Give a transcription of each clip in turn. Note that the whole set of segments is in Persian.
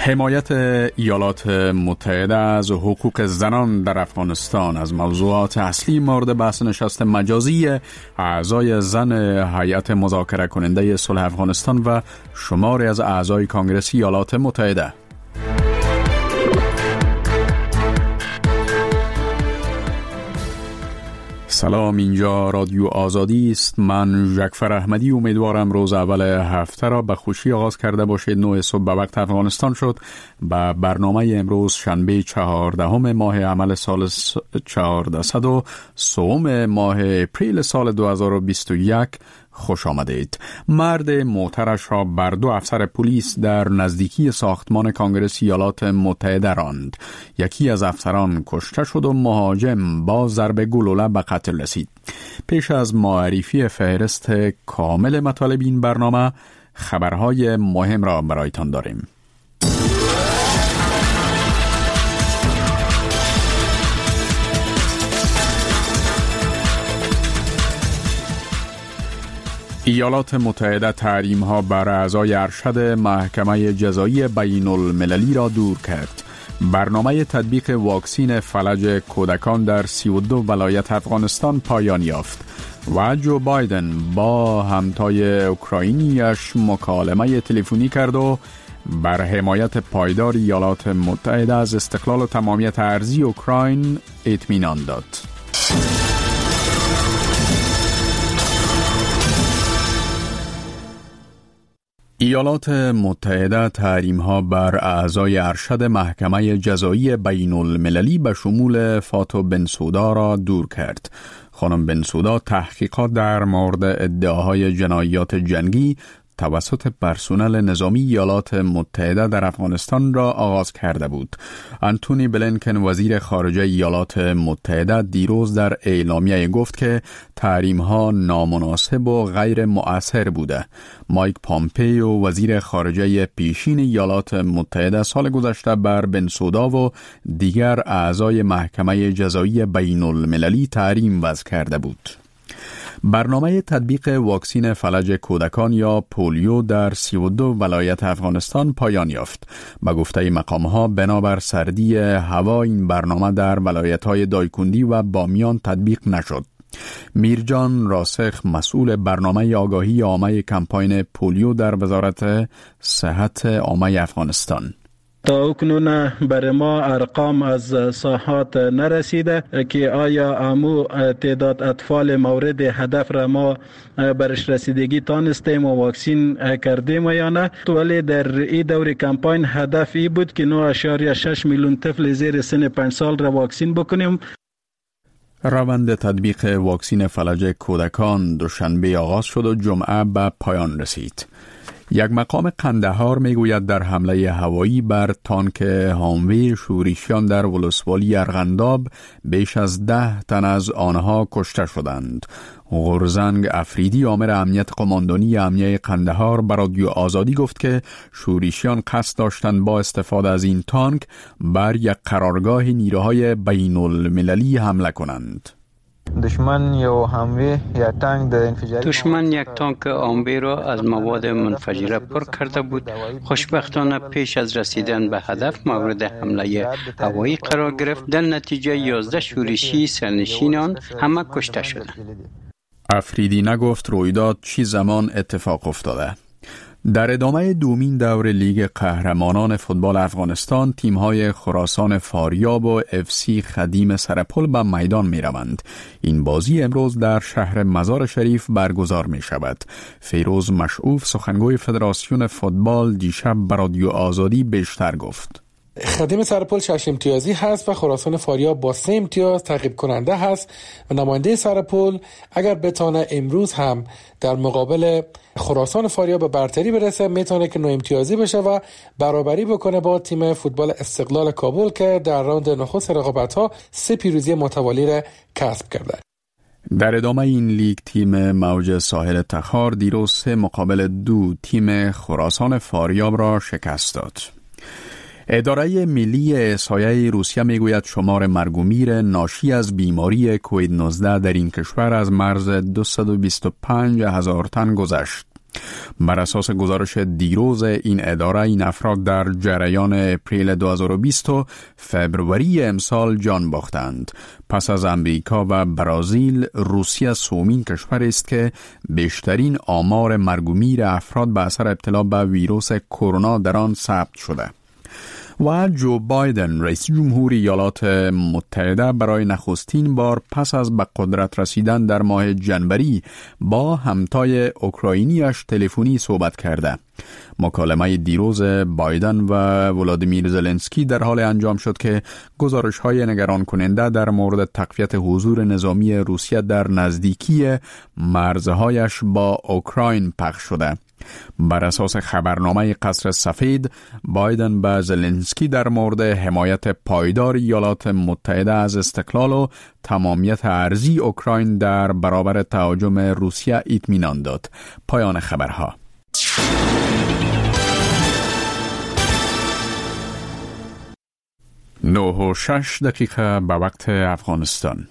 حمایت ایالات متحده از حقوق زنان در افغانستان از موضوعات اصلی مورد بحث نشست مجازی اعضای زن هیئت مذاکره کننده صلح افغانستان و شماری از اعضای کانگرس ایالات متحده. سلام، اینجا رادیو آزادی است. من جعفر احمدی امیدوارم روز اول هفته را به خوشی آغاز کرده باشید. 9 صبح به وقت افغانستان شد. به برنامه امروز شنبه 14 ماه عمل سال 1403 ماه اپریل سال 2021 خوش آمدید. مرد معترش را بر 2 افسر پلیس در نزدیکی ساختمان کانگرس ایالات متحده راند. یکی از افسران کشته شد و مهاجم با ضرب گلوله به قتل رسید. پیش از معرفی فهرست کامل مطالب این برنامه، خبرهای مهم را برایتان داریم. ایالات متحده تحریم‌ها بر اعضای ارشد محکمه جزایی بین المللی را دور کرد. برنامه تطبیق واکسین فلج کودکان در 32 ولایت افغانستان پایان یافت و جو بایدن با همتای اوکراینیش مکالمه تلفنی کرد و بر حمایت پایدار ایالات متحده از استقلال و تمامیت ارضی اوکراین اطمینان داد. ایالات متحده تحریم‌ها بر اعضای ارشد محکمه جزایی بین المللی به شمول فاتو بنسودا را دور کرد. خانم بنسودا تحقیقات در مورد ادعاهای جنایات جنگی توسط پرسنل نظامی ایالات متحده در افغانستان را آغاز کرده بود. آنتونی بلینکن وزیر خارجه ایالات متحده دیروز در اعلامیه گفت که تحریم‌ها نامناسب و غیر مؤثر بوده. مایک پامپیو وزیر خارجه پیشین ایالات متحده سال گذشته بر بنسودا و دیگر اعضای محکمه جزایی بین المللی تحریم وضع کرده بود. برنامه تطبیق واکسین فلج کودکان یا پولیو در 32 ولایت افغانستان پایان یافت. به گفته مقام‌ها بنابر سردی هوا این برنامه در ولایت‌های دایکندی و بامیان تطبیق نشد. میرجان راسخ مسئول برنامه آگاهی عامه کمپاین پولیو در وزارت صحت عامه افغانستان: تا اکنون بر ما ارقام از ساحات نرسیده که آیا امو تعداد اطفال مورد هدف را ما برش رسیدگی تانستیم و واکسین کردیم یا نه. ولی در این دور کمپاین هدف ای بود که 9.6 میلیون طفل زیر سن 5 سال را واکسین بکنیم. روند تطبیق واکسین فلج کودکان دوشنبه آغاز شد و جمعه به پایان رسید. یک مقام قندهار میگوید در حمله هوایی بر تانک هاموی شورشیان در ولسوالی ارغنداب بیش از 10 تن از آنها کشته شدند. غرزنگ افریدی آمر امنیت قماندانی امنیه قندهار به رادیو آزادی گفت که شورشیان قصد داشتند با استفاده از این تانک بر یک قرارگاه نیروهای بین المللی حمله کنند. دشمن یک تانک آمبی را از مواد منفجره پر کرده بود. خوشبختانه پیش از رسیدن به هدف مورد حمله هوایی قرار گرفت. در نتیجه 11 شورشی سرنشینان همه کشته شدند. افریدی نگفت رویداد چی زمان اتفاق افتاده. در ادامه دومین دور لیگ قهرمانان فوتبال افغانستان، تیم‌های خراسان فاریاب و FC خدیم سرپل به میدان می‌روند. این بازی امروز در شهر مزار شریف برگزار می‌شود. فیروز مشعوف سخنگوی فدراسیون فوتبال دیشب به رادیو آزادی بیشتر گفت. خدیم سرپل 6 امتیازی هست و خراسان فاریاب با 3 امتیاز تعقیب کننده هست و نماینده سرپل اگر بتانه امروز هم در مقابل خراسان فاریاب به برتری برسه میتونه که 9 امتیازی بشه و برابری بکنه با تیم فوتبال استقلال کابل که در راند نخست رقابت‌ها 3 پیروزی متوالی را کسب کرده. در ادامه این لیگ تیم موج ساحل تخار دیروز 3 مقابل 2 تیم خراسان فاریاب را شکست داد. اداره ملی احصایه روسیه میگوید شمار مرگ و میر ناشی از بیماری کووید 19 در این کشور از مرز 225,000 تن گذشت. بر اساس گزارش دیروز این اداره، این افراد در جریان اپریل 2020 و فبروری امسال جان باختند. پس از امریکا و برزیل، روسیه سومین کشور است که بیشترین آمار مرگ و میر افراد به اثر ابتلا به ویروس کرونا در آن ثبت شده. و جو بایدن رئیس جمهور ایالات متحده برای نخستین بار پس از به قدرت رسیدن در ماه جنوری با همتای اوکراینیش تلفنی صحبت کرده. مکالمه دیروز بایدن و ولادیمیر زلنسکی در حال انجام شد که گزارش‌های نگران کننده در مورد تقویت حضور نظامی روسیه در نزدیکی مرزهایش با اوکراین پخش شده. بر اساس خبرنامه قصر سفید، بایدن به زلنسکی در مورد حمایت پایدار ایالات متحده از استقلال و تمامیت ارضی اوکراین در برابر تهاجم روسیه اطمینان داد. پایان خبرها. 9:06 به وقت افغانستان.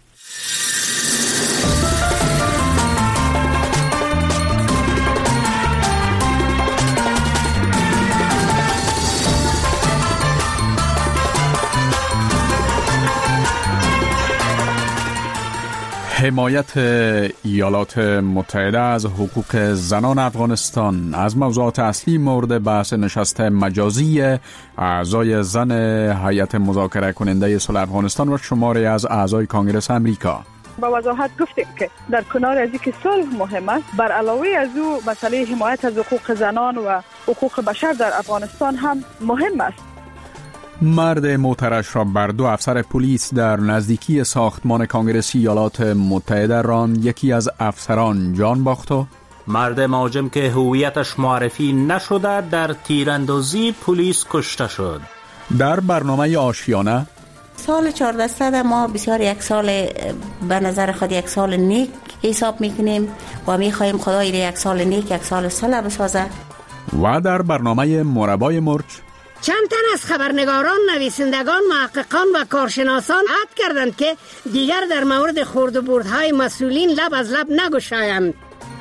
حمایت ایالات متحده از حقوق زنان افغانستان از موضوعات اصلی مورد بحث نشست مجازی اعضای زن هیئت مذاکره کننده صلح افغانستان و شماری از اعضای کانگرس امریکا. با وضاحت گفتیم که در کنار از اینکه صلح مهم است، بر علاوه از او مسئله حمایت از حقوق زنان و حقوق بشر در افغانستان هم مهم است. مرد معترض را بر 2 افسر پلیس در نزدیکی ساختمان کانگرس ایالات متحده راند. یکی از افسران جان باخت و مرد مهاجم که هویتش معرفی نشده در تیراندازی پلیس کشته شد. در برنامه آشیانه سال 1400 ما بسیار یک سال به نظر خود یک سال نیک حساب میکنیم و میخواهیم خدای یک سال نیک، یک سال صلح بسازه. و در برنامه مربای مرچ چند تن از خبرنگاران، نویسندگان، محققان و کارشناسان عهد کردند که دیگر در مورد خورد و بردهای مسئولین لب از لب نگشایند.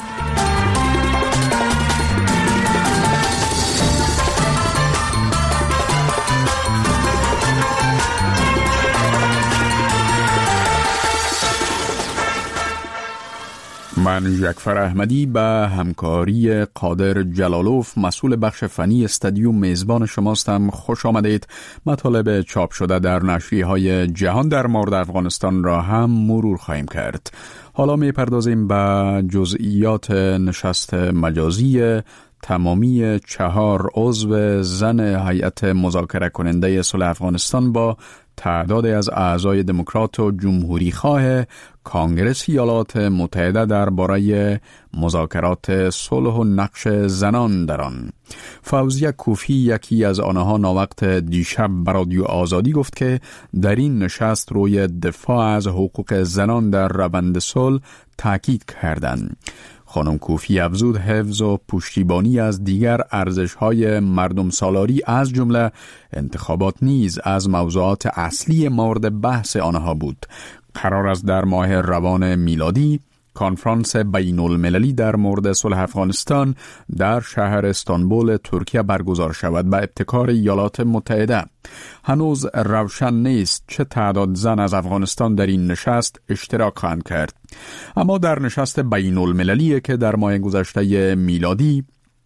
من جعفر احمدی به همکاری قادر جلالوف مسئول بخش فنی استادیوم میزبان شماستم. خوش آمدید. مطالب چاپ شده در نشریه‌های جهان در مورد افغانستان را هم مرور خواهیم کرد. حالا میپردازیم به جزئیات نشست مجازی تمامی 4 عضو زن هیئت مذاکره کننده صلح افغانستان با تعدادی از اعضای دموکرات و جمهوری خواه کانگرس ایالات متحده درباره مذاکرات صلح و نقش زنان در آن. فوزیه کوفی، یکی از آنها، ناوقت دیشب به رادیو آزادی گفت که در این نشست روی دفاع از حقوق زنان در روند صلح تاکید کردند. خانم کوفی افزود حفظ و پشتیبانی از دیگر ارزش‌های مردم سالاری از جمله انتخابات نیز از موضوعات اصلی مورد بحث آنها بود. قرار است در ماه روان میلادی کنفرانس بین المللی در مورد صلح افغانستان در شهر استانبول ترکیه برگزار شود به ابتکار ایالات متحده. هنوز روشن نیست چه تعداد زن از افغانستان در این نشست اشتراک خواهند کرد، اما در نشست بین المللی که در ماه گذشته میلادی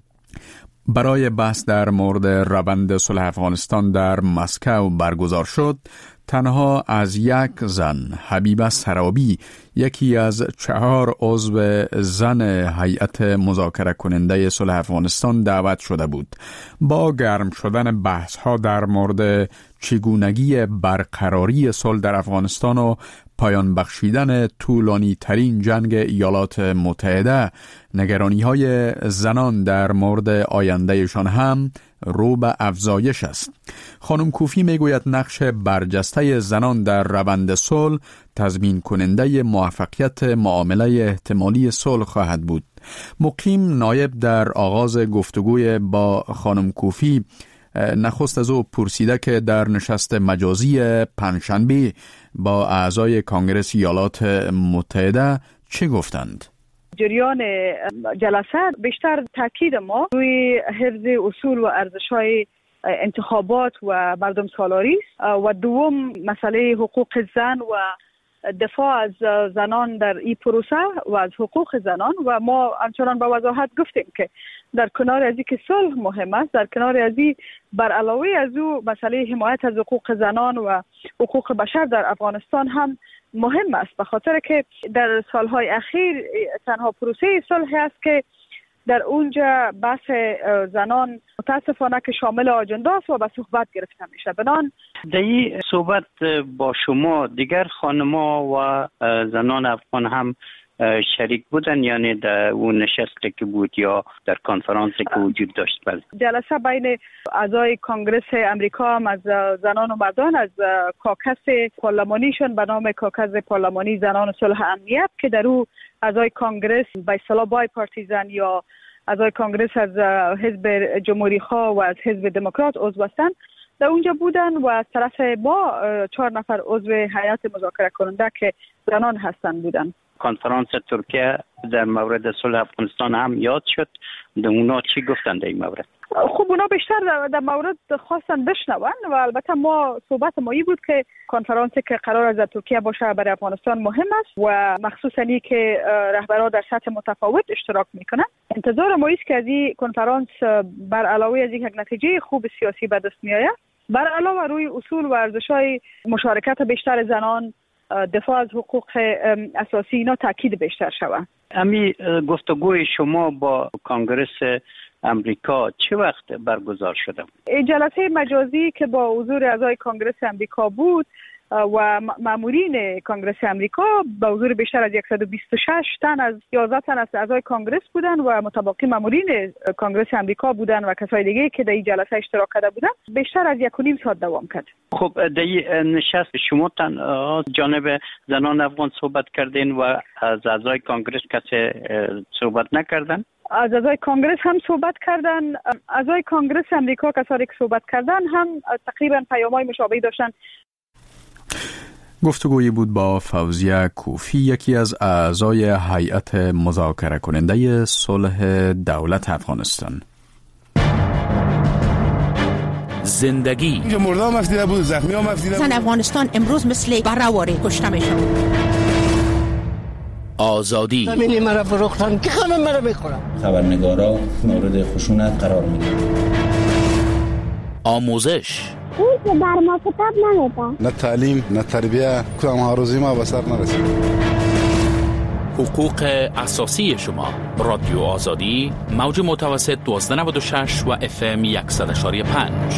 برای بحث در مورد روند صلح افغانستان در مسکو برگزار شد، تنها از یک زن، حبیبه سرابی، یکی از 4 عضو زن هیئت مذاکره کننده صلح افغانستان دعوت شده بود. با گرم شدن بحث ها در مورد چگونگی برقراری صلح در افغانستان و پایان بخشیدن طولانی ترین جنگ ایالات متحده، نگرانی های زنان در مورد آیندهشان هم رو به افزایش است. خانم کوفی میگوید نقش برجسته زنان در روند صلح تضمین کننده موفقیت معامله احتمالی صلح خواهد بود. مقیم نایب در آغاز گفتگوی با خانم کوفی نخست از او پرسیده که در نشست مجازی پنجشنبه با اعضای کانگرس ایالات متحده چه گفتند؟ جریان جلسه بیشتر تاکید ما روی حفظ اصول و ارزش‌های انتخابات و مردم سالاری و دوم مسئله حقوق زن و دفاع از زنان در این پروسه و از حقوق زنان و ما همچنان با وضاحت گفتیم که در کنار از که صلح مهم است، در کنار از بر علاوه از او مسئله حمایت از حقوق زنان و حقوق بشر در افغانستان هم مهم است، به خاطر که در سالهای اخیر تنها پروسه صلح است که در اونجا بحث زنان متاسفانه که شامل آجنده است و به صحبت گرفته میشه. بنان در این صحبت با شما دیگر خانم‌ها و زنان افغان هم شریک بودن، یعنی در اون نشستی که بود یا در کنفرانسی که وجود داشت؟ بله. جلسه بین اعضای کنگرس امریکا هم از زنان و مردان از کاکس پارلمانیشون به نام کاکس پارلمانی زنان صلح امنیت که در او اعضای کنگرس به اصطلاح بای پارتیزن یا اعضای کنگرس از حزب جمهوری خواه و از حزب دموکرات عضو هستند در اونجا بودن و از طرف ما 4 نفر عضو هیئت مذاکره کننده که زنان هستند بودن. کنفرانس ترکیه در مورد صلح افغانستان هم یاد شد. اونا چی گفتن در این مورد؟ خب اونا بیشتر در مورد خواستن بشنون و البته ما صحبت مایی بود که کنفرانسی که قرار است در ترکیه باشه برای افغانستان مهم است و مخصوصا این که رهبران در سطح متفاوت اشتراک میکنن. انتظار ما است که از این کنفرانس بر علاوه از یک نتیجه خوب سیاسی به دست میآید، بر علاوه روی اصول و ارزش‌های مشارکت بیشتر زنان، دفاع از حقوق اساسی اینا تاکید بیشتر شود. امی گفتگوی شما با کنگرس امریکا چه وقت برگزار شده؟ جلسه مجازی که با حضور اعضای کنگرس امریکا بود و مامورین کنگرس امریکا با حضور بیشتر از 126 تن از 11 تن از اعضای کنگرس بودن و متبقی مامورین کنگرس امریکا بودن و کسای دیگه که در این جلسه اشتراک کرده بودن بیشتر از 1.5 ساعت دوام کرد. خب در این نشست شما تنها جانب زنان افغان صحبت کردین و از اعضای کنگرس کسی صحبت نکردن؟ از اعضای کنگرس هم صحبت کردن. اعضای کنگرس امریکا کسایی که صحبت کردن هم تقریبا پیام‌های مشابهی داشتن. گفتگویی بود با فوزیه کوفی، یکی از اعضای هیئت مذاکره کننده صلح دولت افغانستان. زندگی اینجا مردم مفیده بود، زخمی ها مفیده بود. زن افغانستان امروز مثل برهواری کشته میشن. آزادی همینی مرا فروختن که خانم مرا میخورم. خبرنگارا مورد خشونت قرار میگیرن. آموزش اون که بر ما کتاب نمیده، نه تعلیم نه تربیه، کدام هاروزی ما به سر نرسید. حقوق اساسی شما. رادیو آزادی، موج متوسط 1296 و FM 100.5.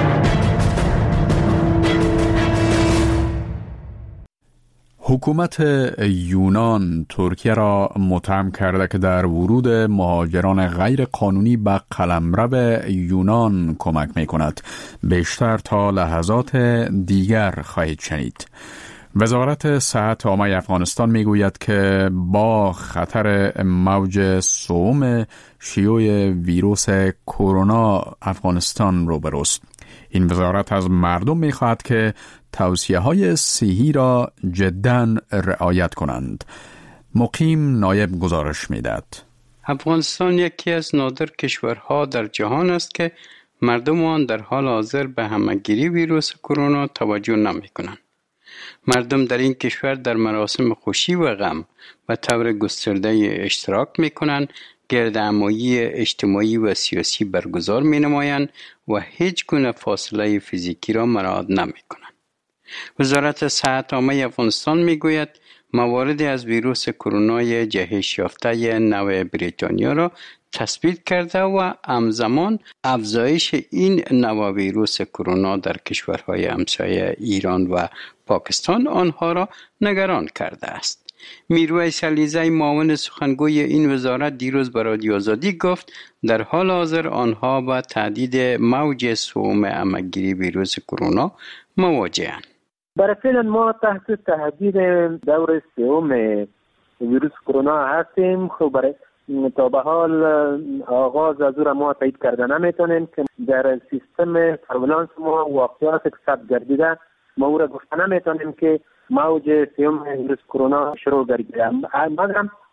حکومت یونان ترکیه را متهم کرده که در ورود مهاجران غیر قانونی به قلمرو یونان کمک می کند. بیشتر تا لحظات دیگر خواهید شنید. وزارت صحت عامه افغانستان می گوید که با خطر موج سوم شیوع ویروس کرونا افغانستان روبروست. این وزارت از مردم می خواهد که توصیه‌های صحی را جداً رعایت کنند. مقیم نایب گزارش می‌دهد. افغانستان یکی از نادر کشورها در جهان است که مردم آن در حال حاضر به همه‌گیری ویروس کرونا توجه نمی‌کنند. مردم در این کشور در مراسم خوشی و غم به طور گسترده اشتراک می‌کنند، گردهمایی اجتماعی و سیاسی برگزار می‌نمایند و هیچ گونه فاصله فیزیکی را مراعات نمی‌کنند. وزارت صحت عامه افغانستان میگوید مواردی از ویروس کرونا جهش یافته نو بریتانیا را تثبیت کرده و همزمان افزایش این نو ویروس کرونا در کشورهای همسایه ایران و پاکستان آنها را نگران کرده است. میرویس علیزی معاون سخنگوی این وزارت دیروز به رادیو آزادی گفت در حال حاضر آنها با تهدید موج سوم همه‌گیری ویروس کرونا مواجه‌اند. برای فعلا ما تحت تهدید دور سوم ویروس کرونا هستیم. خب برای تا به حال آغاز از او را ما تایید کرده نمیتونیم که در سیستم سرویلانس ما واقعیات ثبت گردیده ما او را گفته نمیتونیم که موج سوم ویروس کرونا شروع گردیده. مگر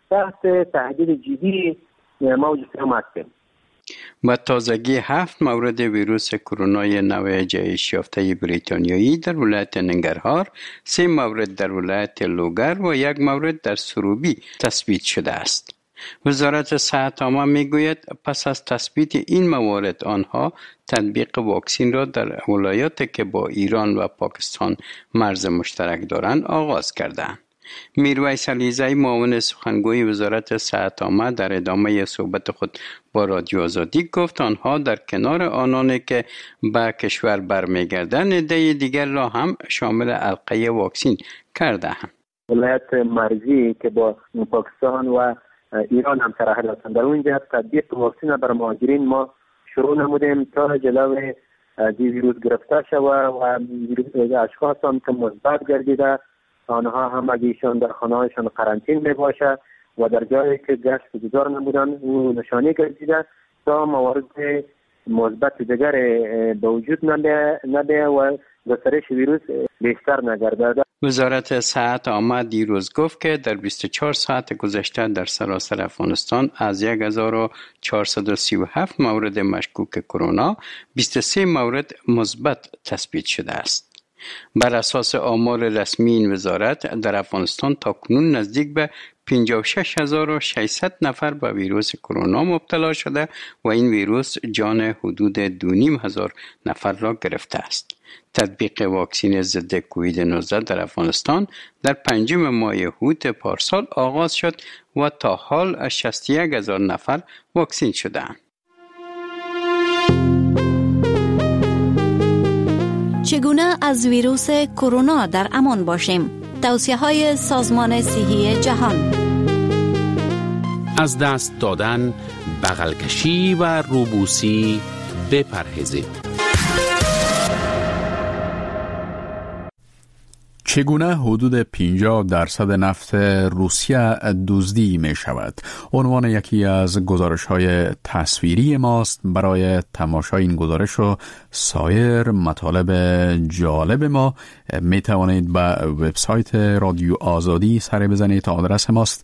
تحت تهدید جدی موج سوم هستیم. با تازگی 7 مورد ویروس کرونای نوع جهش یافته بریتانیایی در ولایت ننگرهار، 3 مورد در ولایت لوگر و 1 مورد در سروبی تثبیت شده است. وزارت صحت عامه میگوید پس از تثبیت این موارد آنها تطبیق واکسین را در ولایاتی که با ایران و پاکستان مرز مشترک دارند آغاز کردند. میرویس علیزی معاون سخنگوی وزارت صحت عامه در ادامه صحبت خود با رادیو آزادی گفت آنها در کنار آنانی که به کشور برمیگردند عده دیگر را هم شامل حلقه واکسین کرده‌اند. ولایت مرزی که با پاکستان و ایران هم سرحد هستند در اونجا تطبیق واکسین بر مهاجرین ما شروع نمودیم تا جلوی ویروس گرفته شود و اشخاص هم که مثبت گردیده آنها هم اگه ایشان در خانه‌هایشان قرنطین میباشه و در جایی که گشت گذار نمودن او نشانی گردیده تا موارد مثبت دیگر به وجود نده و گسترش ویروس بیشتر نگردد. وزارت صحت عامه دیروز گفت که در 24 ساعت گذشته در سراسر افغانستان از 1437 مورد مشکوک کرونا 23 مورد مثبت تثبیت شده است. بر اساس آمار رسمی این وزارت در افغانستان تاکنون نزدیک به 56600 نفر به ویروس کرونا مبتلا شده و این ویروس جان حدود 2500 نفر را گرفته است. تطبیق واکسین ضد کووید 19 در افغانستان در 5 ماه اوت پارسال آغاز شد و تا حال 61000 نفر واکسین شده‌اند. چگونه از ویروس کرونا در امان باشیم؟ توصیه‌های سازمان صحی جهان. از دست دادن، بغل کشی و روبوسی بپرهیزید. چگونه حدود 50% نفت روسیه دزدی می شود؟ عنوان یکی از گزارش‌های تصویری ماست. برای تماشای این گزارش و سایر مطالب جالب ما می توانید به وبسایت رادیو آزادی سر بزنید. آدرس ماست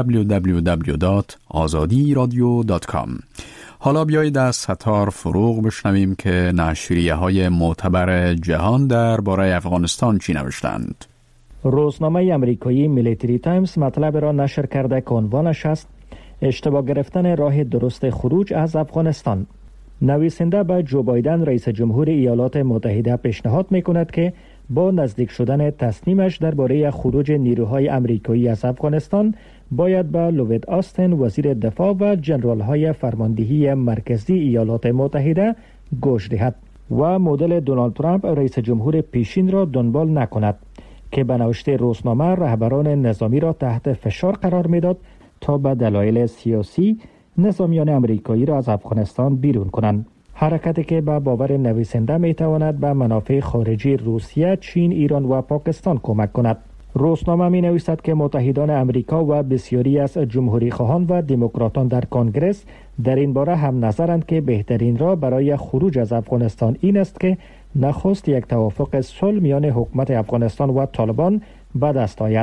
www.azadiradio.com. حالا بیایید از ستار فروغ بشنویم که نشریه‌های معتبر جهان درباره افغانستان چی نوشتند. روزنامه امریکایی میلیتری تایمز مطلب را نشر کرده که عنوانش است اشتباه گرفتن راه درست خروج از افغانستان. نویسنده به جو بایدن رئیس جمهور ایالات متحده پیشنهاد می‌کند که با نزدیک شدن تصمیمش درباره خروج نیروهای امریکایی از افغانستان باید به لوید آستن وزیر دفاع و جنرال‌های فرماندهی مرکزی ایالات متحده گوش دهد و مدل دونالد ترامپ رئیس جمهور پیشین را دنبال نکند که به نوشته روزنامه رهبران نظامی را تحت فشار قرار میداد تا به دلایل سیاسی نظامیان امریکایی را از افغانستان بیرون کنند. حرکتی که به باور نویسنده میتواند به منافع خارجی روسیه، چین، ایران و پاکستان کمک کند. روزنامه می نویسد که متحدان امریکا و بسیاری از جمهوری خواهان و دموکراتان در کنگرس در این باره هم نظرند که بهترین راه برای خروج از افغانستان این است که نخست یک توافق صلح میان حکومت افغانستان و طالبان به دست آید.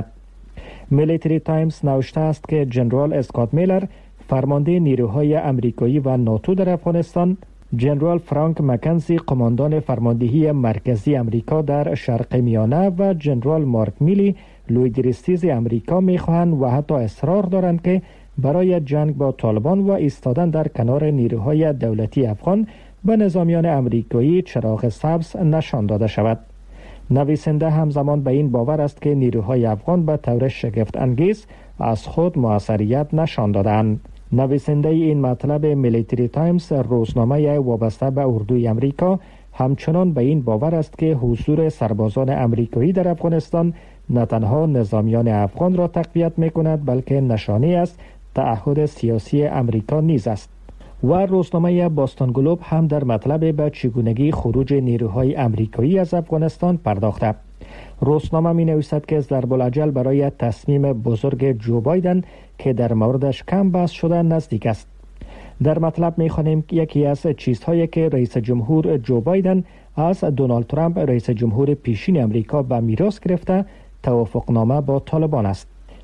میلیتری تایمز نوشته است که جنرال اسکات میلر فرمانده نیروهای امریکایی و ناتو در افغانستان، جنرال فرانک مکنزی قماندان فرماندهی مرکزی امریکا در شرق میانه و جنرال مارک میلی لویدریستیز امریکا میخواهند و حتی اصرار دارند که برای جنگ با طالبان و ایستادن در کنار نیروهای دولتی افغان به نظامیان امریکایی چراغ سبز نشان داده شود. نویسنده همزمان به این باور است که نیروهای افغان به طور شگفت انگیز از خود موثریت نشان دادند. نویسنده این مطلب میلیتری تایمز روزنامه وابسته به اردوی امریکا همچنان به این باور است که حضور سربازان امریکایی در افغانستان نه تنها نظامیان افغان را تقویت می‌کند بلکه نشانه است تعهد سیاسی امریکا نیز است. و روزنامه باستون گلوب هم در مطلب به چگونگی خروج نیروهای امریکایی از افغانستان پرداخته. روزنامه می نویسد که ضرب‌الاجل برای تصمیم بزرگ جو بایدن که در موردش کم بحث شده نزدیک است. در مطلب می خوانیم که یکی از چیزهایی که رئیس جمهور جو بایدن از دونالد ترامپ رئیس جمهور پیشین امریکا به میراث گرفته توافقنامه با طالبان است.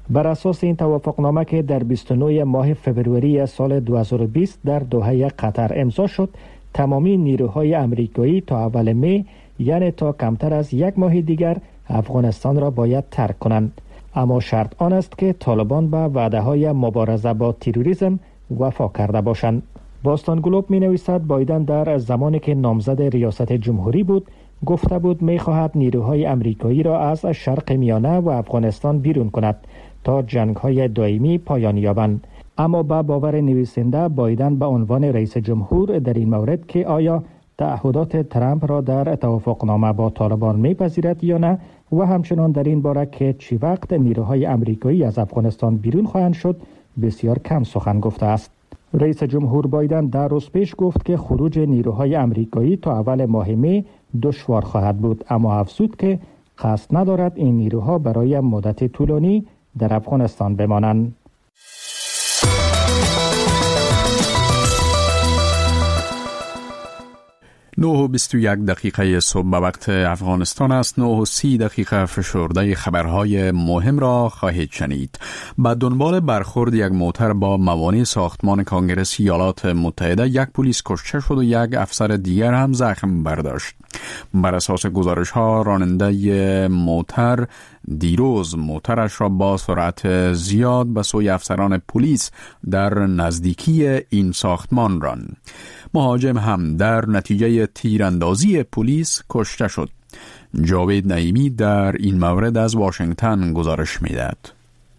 بر اساس این توافقنامه که در 29 ماه فوریه سال 2020 در دوحه قطر امضا شد، تمامی نیروهای امریکایی تا اول می، یعنی تا کمتر از یک ماه دیگر، افغانستان را باید ترک کنند. اما شرط آن است که طالبان به وعده‌های مبارزه با تروریسم وفا کرده باشند. باستان گلوب می نویسد بایدن در زمانی که نامزد ریاست جمهوری بود گفته بود می خواهد نیروهای امریکایی را از شرق میانه و افغانستان بیرون کند تا جنگ‌های دائمی پایان یابند. اما با باور نویسنده بایدن به عنوان رئیس جمهور در این مورد که آیا تعهدات ترامپ را در توافقنامه با طالبان میپذیرد یا نه و همچنان در این باره که چی وقت نیروهای امریکایی از افغانستان بیرون خواهند شد بسیار کم سخن گفته است. رئیس جمهور بایدن در روز پیش گفت که خروج نیروهای امریکایی تا اول ماه می دشوار خواهد بود، اما افزود که قصد ندارد این نیروها برای مدت طولانی در افغانستان بمانند. 9:21 صبح به وقت افغانستان است. 9:30 فشرده خبرهای مهم را خواهید شنید. به دنبال برخورد یک موتر با موانع ساختمان کنگره ایالات متحده، یک پلیس کشته شد و یک افسر دیگر هم زخم برداشت. بر اساس گزارش ها راننده موتر دیروز موترش را با سرعت زیاد به سوی افسران پلیس در نزدیکی این ساختمان راند. مهاجم هم در نتیجه تیراندازی پلیس کشته شد. جاوید نعیمی در این مورد از واشنگتن گزارش می‌دهد.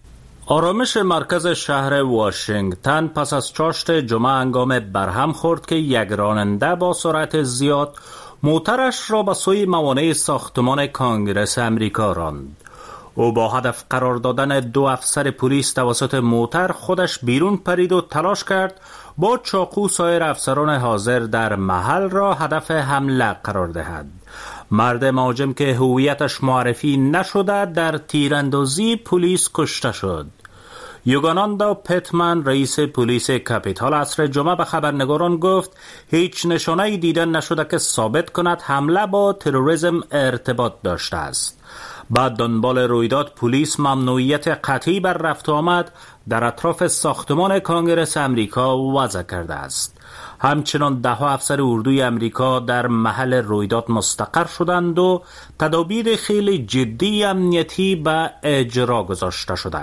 آرامش مرکز شهر واشنگتن پس از چاشت جمعه هنگام برهم خورد که یک راننده با سرعت زیاد موترش را به سوی موانع ساختمان کنگره امریکا راند. او با هدف قرار دادن دو افسر پلیس توسط موتر خودش بیرون پرید و تلاش کرد با چاقو سایر افسران حاضر در محل را هدف حمله قرار دهد. مرد مهاجم که هویتش معرفی نشده در تیراندازی پلیس کشته شد. یوگاناندا پتمن رئیس پلیس کاپیتال عصر جمعه به خبرنگاران گفت هیچ نشانه‌ای دیده نشده که ثابت کند حمله با تروریسم ارتباط داشته است. بعد دنبال رویداد پلیس ممنوعیت قطعی بر رفت و آمد در اطراف ساختمان کنگره امریکا وضع کرده است. همچنان 10 افسر اردوی امریکا در محل رویداد مستقر شدند و تدابیر خیلی جدی امنیتی به اجرا گذاشته شده.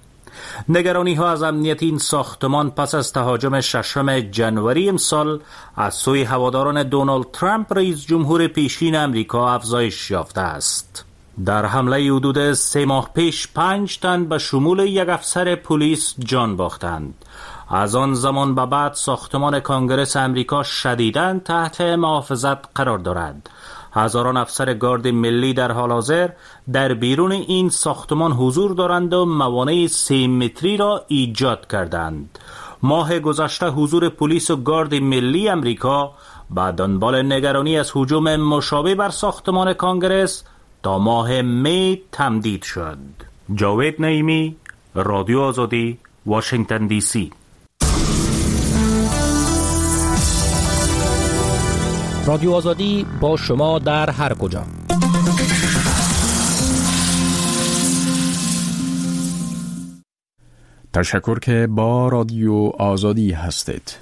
نگرانی ها از امنیت این ساختمان پس از تهاجم 6 جنوری امسال از سوی هواداران دونالد ترامپ رئیس جمهور پیشین امریکا افزایش یافته است. در حمله حدود 3 ماه پیش 5 تن به شمول یک افسر پلیس جان باختند. از آن زمان به بعد ساختمان کنگره امریکا شدیداً تحت محافظت قرار دارد. هزاران افسر گارد ملی در حال حاضر در بیرون این ساختمان حضور دارند و موانع 3 متری را ایجاد کردند. ماه گذشته حضور پلیس و گارد ملی امریکا به دنبال نگرانی از هجوم مشابه بر ساختمان کنگره تا ماه می تمدید شد. جاوید نعیمی، رادیو آزادی، واشنگتن دی سی. رادیو آزادی با شما در هر کجا. تشکر که با رادیو آزادی هستید.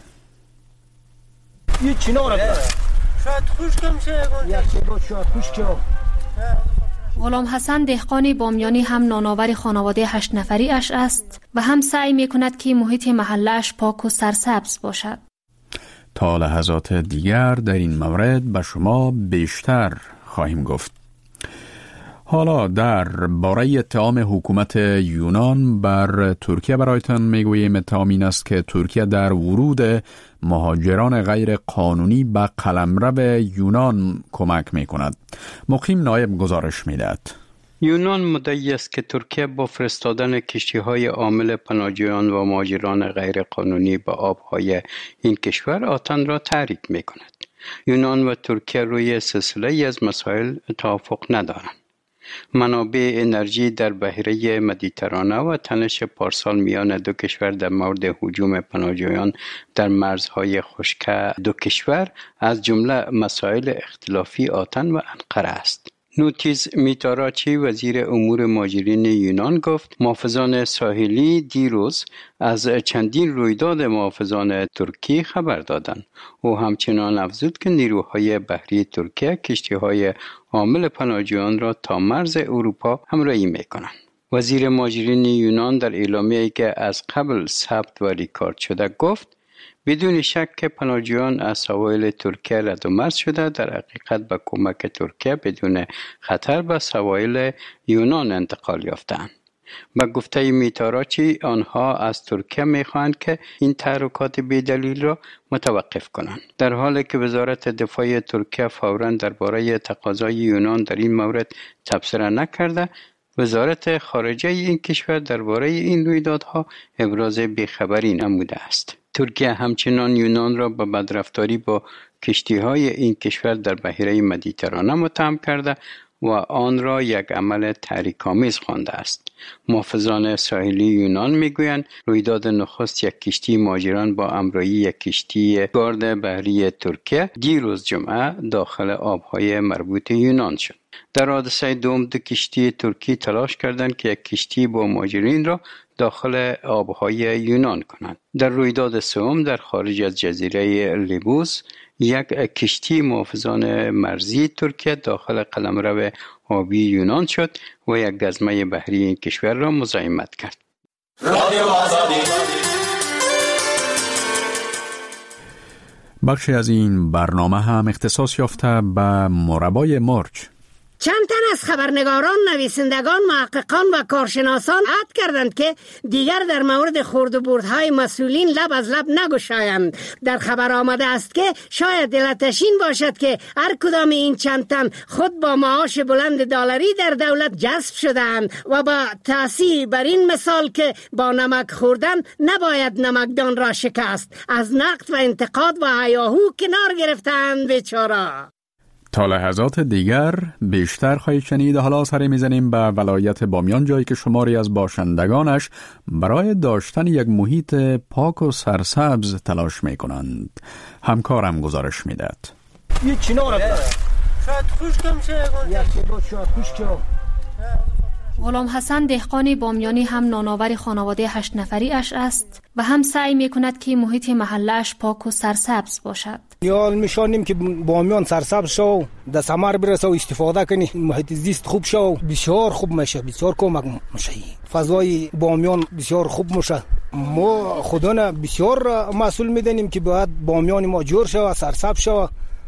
یه چینا شاید خوش کم شه. شاید خوش کم. غلام حسن دهقان بامیانی هم نانآور خانواده 8 نفری اش است و هم سعی می کند که محیط محله‌اش پاک و سرسبز باشد. تا لحظات دیگر در این مورد به شما بیشتر خواهیم گفت. حالا در باره اتهام حکومت یونان بر ترکیه برایتان میگوییم. اتهام این است که ترکیه در ورود مهاجران غیر قانونی به قلمرو یونان کمک میکند. مقیم نایب گزارش میدهد. یونان مدعی است که ترکیه با فرستادن کشتی‌های حامل پناهجویان و مهاجران غیر قانونی به آب‌های این کشور آتن را تحریک میکند. یونان و ترکیه روی سلسله‌ای از مسائل توافق ندارند. منابع انرژی در بحیره مدیترانه و تنش پارسال میان دو کشور در مورد هجوم پناهجویان در مرزهای خشک دو کشور از جمله مسائل اختلافی آتن و انقره است. نوتیز میتاراچی وزیر امور مهاجرین یونان گفت محافظان ساحلی دیروز از چندین رویداد محافظان ترکی خبر دادند. او همچنان افزود که نیروهای بحری ترکیه کشتی‌های حامل پناهجویان را تا مرز اروپا همراهی می‌کنند. وزیر مهاجرین یونان در اعلامیه‌ای که از قبل ثبت و ریکارد شده گفت بدون شک که پناهجویان از سواحل ترکیه رد و مرز شده در حقیقت به کمک ترکیه بدون خطر به سواحل یونان انتقال یافتند. به گفته میتاراچی آنها از ترکیه میخواهند که این تحرکات بی‌دلیل را متوقف کنند، در حالی که وزارت دفاع ترکیه فوراً درباره تقاضای یونان در این مورد تبصره نکرده. وزارت خارجه این کشور درباره این رویدادها ابراز بیخبری نموده است. ترکیه همچنان یونان را به بدرفتاری با کشتی‌های این کشور در بحیره مدیترانه متهم کرده و آن را یک عمل تحریک‌آمیز خوانده است. محافظان ساحلی یونان میگویند رویداد نخست یک کشتی مهاجران با همراهی یک کشتی گارد بحری ترکیه دیروز جمعه داخل آبهای مربوط یونان شد. در حادثه دوم دو کشتی ترکی تلاش کردند که یک کشتی با مهاجرین را داخل آبهای یونان کنند. در رویداد سوم در خارج از جزیره لیبوس یک کشتی محافظان مرزی ترکیه داخل قلمرو آبی یونان شد و یک گزمه بحری این کشور را مزاحمت کرد. بخشی از این برنامه هم اختصاص یافته به مربای مرج. چند تن از خبرنگاران، نویسندگان، محققان و کارشناسان عهد کردند که دیگر در مورد خورد و بردهای مسئولین لب از لب نگشایند. در خبر آمده است که شاید دلتشین باشد که هر کدام این چند تن خود با معاش بلند دلاری در دولت جذب شدند و با تأثیر بر این مثال که با نمک خوردن نباید نمکدان را شکست، از نقد و انتقاد و هیاهو کنار گرفتند بیچاره. تا لحظات دیگر بیشتر خواهید شنید. حالا سری میزنیم به ولایت بامیان، جایی که شماری از باشندگانش برای داشتن یک محیط پاک و سرسبز تلاش میکنند. همکارم گزارش میدهد. یه چنار شاید خوشکم شه غلام حسن دهقان بامیانی هم نانآور خانواده 8 نفری اش است و هم سعی میکند که محیط محله‌اش پاک و سرسبز باشد. نیاز میشانیم که بامیان سرسبز شو، در ثمر برسه و استفاده کنی، محیط زیست خوب شو، بسیار خوب میشه، بسیار کمک میشه. فضای بامیان بسیار خوب میشه. ما خودنا بسیار مسئول میدونیم که باید بامیان ما جور شو، سرسبز شو،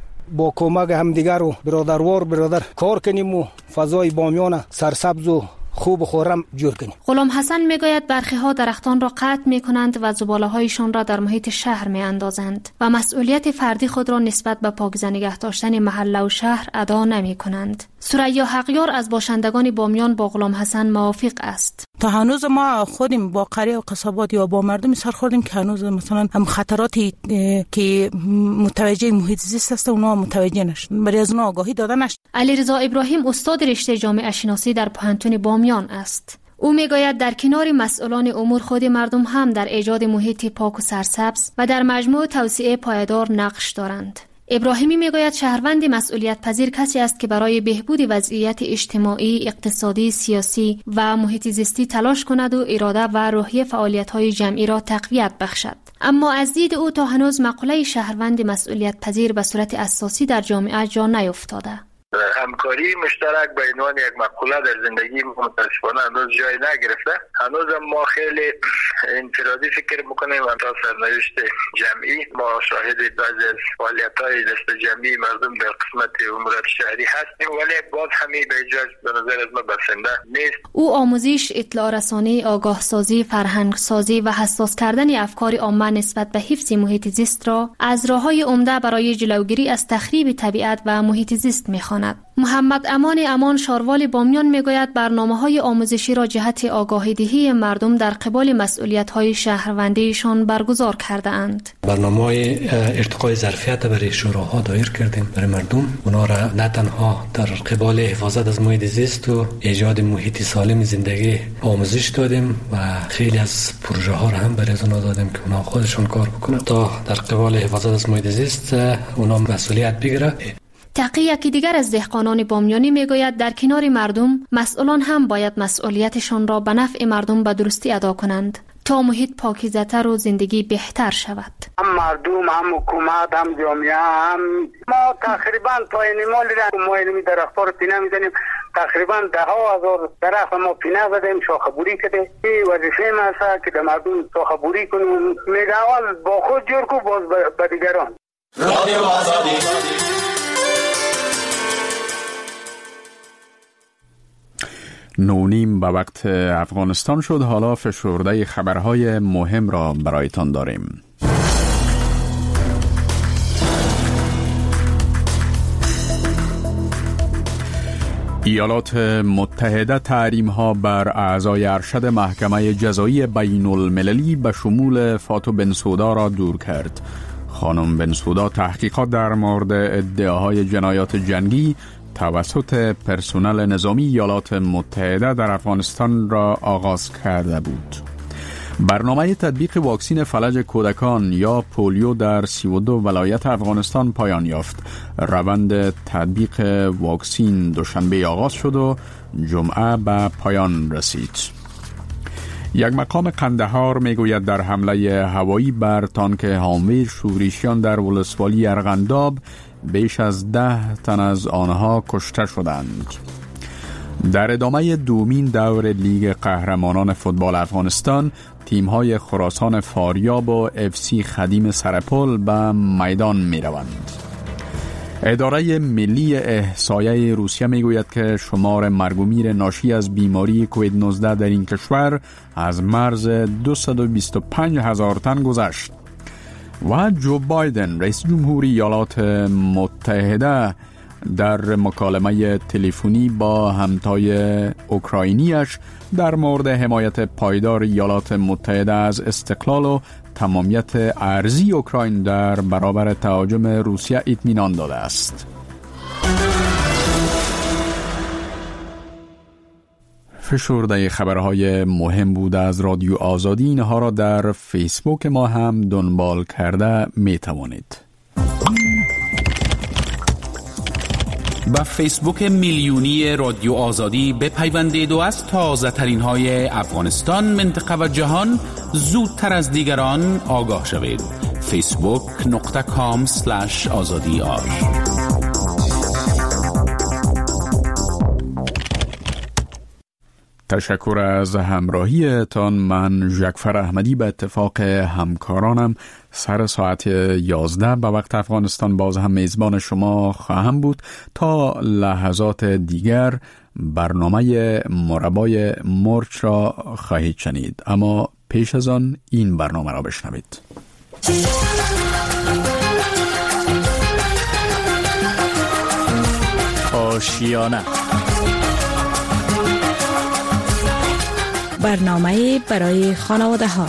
با کمک همدیگر و برادر کار کنیم و فضای بامیان سرسبز و خوب و خورم جور کنیم. غلام حسن میگوید برخی ها درختان را قطع میکنند و زباله هایشان را در محیط شهر میاندازند و مسئولیت فردی خود را نسبت به پاکیزه نگه داشتن محله و شهر ادا نمیکنند. ثریا حقیار از باشندگان بامیان با غلام حسن موافق است. تا هنوز ما خودیم با قریه و قصابات یا با مردم سر خوردیم که هنوز مثلا هم خطراتی که متوجه محیط زیست است اونا متوجه نشدن، برای از اونا آگاهی داده نشد. علیرضا ابراهیم استاد رشته جامعه شناسی در پوهنتون بامیان است. او میگوید در کنار مسئولان امور خود مردم هم در ایجاد محیط پاک و سرسبز و در مجموع توسعه پایدار نقش دارند. ابراهیمی میگوید شهروند مسئولیت پذیر کسی است که برای بهبود وضعیت اجتماعی، اقتصادی، سیاسی و محیط زیستی تلاش کند و اراده و روحیه فعالیت‌های جمعی را تقویت بخشد. اما از دید او تا هنوز مقوله شهروند مسئولیت پذیر به صورت اساسی در جامعه جا نیفتاده. همکاری مشترک به عنوان یک مقوله در زندگی متاسفانه هنوز جای نگرفته. هنوز ما خیلی انفرادی فکر میکنیم و تا سرنوشت جمعی ما شاهد بعضی از فعالیت‌های دست جمعی مردم در قسمت امورات شهری هستیم، ولی باز همین به ایجاز به نظر از ما بسنده نیست. او آموزش، اطلاع رسانی، آگاه سازی، فرهنگ سازی و حساس کردن افکار عامه نسبت به حفظ محیط زیست را از راه‌های عمده برای جلوگیری از تخریب طبیعت و محیط زیست می‌خواند. محمد امان شاروال بامیان میگوید برنامه‌های آموزشی را جهت آگاهی دهی مردم در قبال مسئولیت‌های شهروندیشان برگزار کرده اند. برنامه‌های ارتقای ظرفیت برای شوراها دایر کردیم برای مردم، اونا را نه تنها در قبال حفاظت از محیط زیست و ایجاد محیط سالم زندگی آموزش دادیم و خیلی از پروژه ها را هم برای اونا دادیم که اونا خودشون کار بکنن تا در قبال حفاظت از محیط زیست اونا مسئولیت بگیرن. تقی یکی دیگر از دهقانان بامیانی میگوید در کنار مردم مسئولان هم باید مسئولیتشان را به نفع مردم به درستی ادا کنند تا محیط پاکیزه‌تر و زندگی بهتر شود. هم مردم، هم حکومت، هم جامعه، هم ما تقریبا تا این مالی را ما اینمی درخت‌ها رو پینه می‌زنیم. تقریبا 10,000 درخت ما پینه زدیم، شاخه بوری کردیم. این وظیفه ما است که در مردم شاخه بوری کنیم. میگه اول با خود جور کو باز به دیگران. رادیو آزادی. نونیم به وقت افغانستان شد. حالا فشرده خبرهای مهم را برایتان داریم. ایالات متحده تحریم‌ها بر اعضای ارشد محکمه جزایی بین المللی به شمول فاتو بنسودا را دور کرد. خانم بنسودا تحقیقات در مورد ادعاهای جنایات جنگی توسط پرسنل نظامی ایالات متحده در افغانستان را آغاز کرده بود. برنامه تطبیق واکسین فلج کودکان یا پولیو در 32 ولایت افغانستان پایان یافت. روند تطبیق واکسین دوشنبه آغاز شد و جمعه به پایان رسید. یک مقام قندهار میگوید در حمله هوایی بر تانک هامویر شورشیان در ولسوالی ارغنداب بیش از 10 تن از آنها کشته شدند. در ادامه دومین دور لیگ قهرمانان فوتبال افغانستان، تیم‌های خراسان فاریاب و FC خدیم سرپل به میدان می‌روند. اداره ملی احصایه روسیه میگوید که شمار مرگ و میر ناشی از بیماری کووید 19 در این کشور از مرز 225,000 تن گذشت. و جو بایدن رئیس جمهوری ایالات متحده در مکالمه تلفنی با همتای اوکراینیش در مورد حمایت پایدار ایالات متحده از استقلال و تمامیت ارضی اوکراین در برابر تهاجم روسیه اطمینان داده است. فشرده خبرهای مهم بود از رادیو آزادی. اینها را در فیسبوک ما هم دنبال کرده می توانید. با فیسبوک میلیونی رادیو آزادی بپیوندید و از تازه ترین های افغانستان، منطقه و جهان زودتر از دیگران آگاه شوید. facebook.com/azadi. تشکر از همراهیتان. من ژکفر احمدی به اتفاق همکارانم سر ساعت 11 به وقت افغانستان باز هم میزبان شما خواهم بود. تا لحظات دیگر برنامه مربای مرچ را خواهید شنید، اما پیش از آن این برنامه را بشنوید. آشیانه، برنامه برای خانواده ها.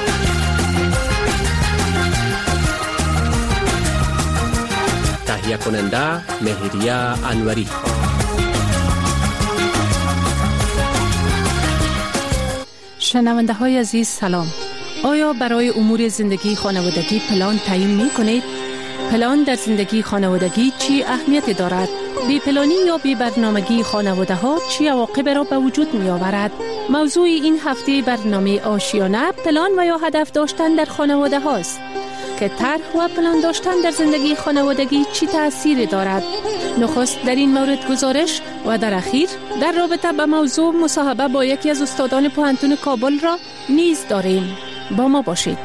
تهیه کننده مهریه انوری. شنونده های عزیز سلام. آیا برای امور زندگی خانوادگی پلان تعیین می کنید؟ پلان در زندگی خانوادگی چی اهمیتی دارد؟ بی پلانی یا بی برنامگی خانواده ها چی عواقب را به وجود می آورد؟ موضوع این هفته برنامه آشیانه پلان و یا هدف داشتن در خانواده هاست که طرح و پلان داشتن در زندگی خانوادگی چی تأثیر دارد. نخست در این مورد گزارش و در اخیر در رابطه با موضوع مصاحبه با یکی از استادان پوهنتون کابل را نیز داریم. با ما باشید.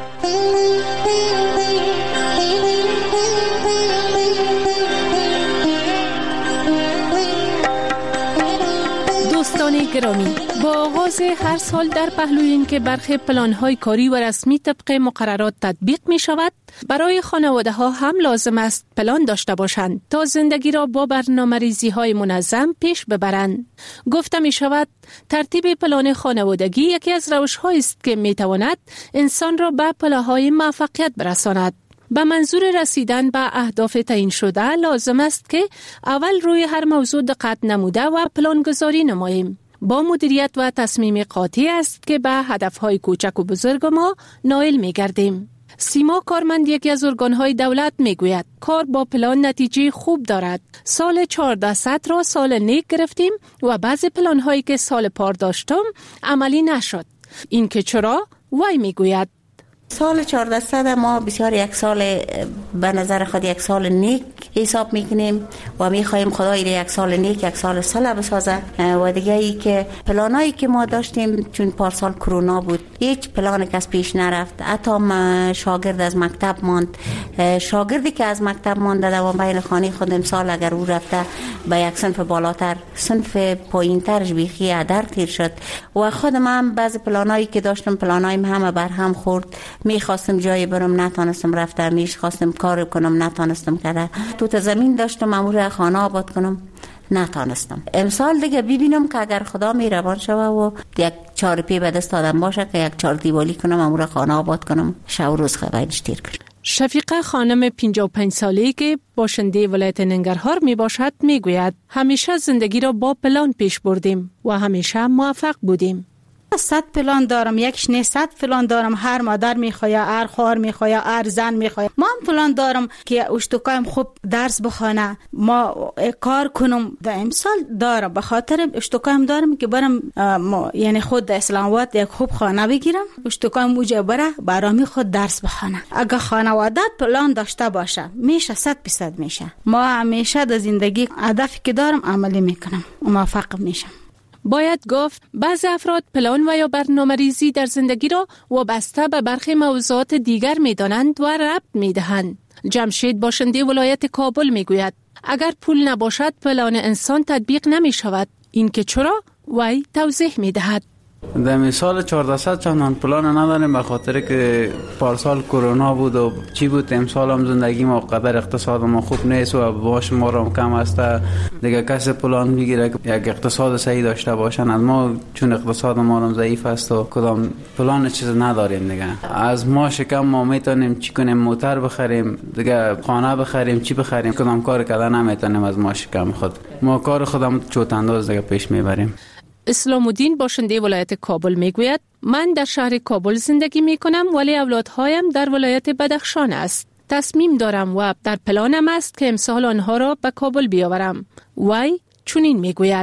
دوستان گرامی، با آغاز هر سال در پهلوی این که برخی پلان‌های کاری و رسمی طبق مقررات تطبیق می شود، برای خانواده ها هم لازم است پلان داشته باشند تا زندگی را با برنامه‌ریزی‌های منظم پیش ببرند. گفته می شود ترتیب پلان خانوادگی یکی از روش‌هایی است که می تواند انسان را به پله‌های موفقیت برساند. به منظور رسیدن به اهداف تعیین شده لازم است که اول روی هر موضوع دقت نموده و پلانگذاری نماییم. با مدیریت و تصمیم قاطع است که به هدفهای کوچک و بزرگ ما نائل می گردیم. سیما کارمند یکی از ارگان‌های دولت میگوید کار با پلان نتیجه خوب دارد. سال 1400 را سال نیک گرفتیم و بعضی پلان‌هایی که سال پار داشتم عملی نشد. این که چرا؟ وی میگوید سال 1400 ما بسیار یک سال به نظر خود یک سال نیک حساب میکنیم و میخواهیم خدای یک سال نیک یک سال صلح بسازه. و دیگه ای که پلانایی که ما داشتیم چون پارسال کرونا بود هیچ پلان کس پیش نرفت. حتی شاگرد از مکتب ماند. شاگردی که از مکتب مانده در بین خانه خود امسال اگر او رفته به یک صنف بالاتر صنف پایینترش بیخی ادر تیر شد. و خودم هم بعضی پلانایی که داشتم پلانایم همه بر هم خورد. میخواستم جایی برم نتونستم رفتم، میخواستم کار کنم نتونستم کرده. تو زمین داشتم مامور خانه آباد کنم نتونستم. امسال دیگه ببینم که اگر خدا میربان شوه و یک چارپی به دست آدم باشه که یک چار دیوالی کنم مامور خانه آباد کنم شب روز خبرش تیر کنم. شفیقه خانم 55 ساله‌ای که باشنده ولایت ننگرهار می باشد می گوید همیشه زندگی را با پلان پیش بردیم و همیشه موفق بودیم. 100 پلان دارم، یکش نه 100 پلان دارم. هر مادر میخواد، هر خواهر میخواد، هر زن میخواد. ما هم پلان دارم که اشتکایم خوب درس بخونه، ما کار کنم. در امسال دارم به خاطر اشتکایم دارم که برم یعنی خود اسلام آباد یک خوب خانه بگیرم، اشتکایم اوجه بره برامی خود درس بخونه. اگه خانواده پلان داشته باشه میشه 100% میشه. ما همیشه در زندگی هدفی که دارم عملی میکنم و موفق میشم. باید گفت بعضی افراد پلان و یا برنامه‌ریزی در زندگی را وابسته به برخی موضوعات دیگر می‌دانند و ربط می‌دهند. جمشید باشنده ولایت کابل می‌گوید اگر پول نباشد پلان انسان تطبیق نمی‌شود. این که چرا؟ وی توضیح می‌دهد. در مثال 1400 چندان پلان نداریم به خاطر که پارسال کرونا بود و چی بود. امسال هم زندگی ما قدر اقتصاد ما خوب نیست و باش ما را کم است. دیگه کسی پلان میگیره که یک اقتصاد صحیح داشته باشن. از ما چون اقتصاد ما هم ضعیف است و کدام پلان چیز نداریم. دیگه از ما شکم ما میتونیم چی کنیم، موتر بخریم، دیگه خانه بخریم، چی بخریم، کدام کار کردن نمیتونیم. از ما شکم خود ما کار خودم چوت انداز دیگه پیش میبریم. اسلام الدین باشنده ولایت کابل میگوید من در شهر کابل زندگی میکنم ولی اولادهایم در ولایت بدخشان است. تصمیم دارم و در پلانم است که امسال آنها را به کابل بیاورم. وی چنین میگوید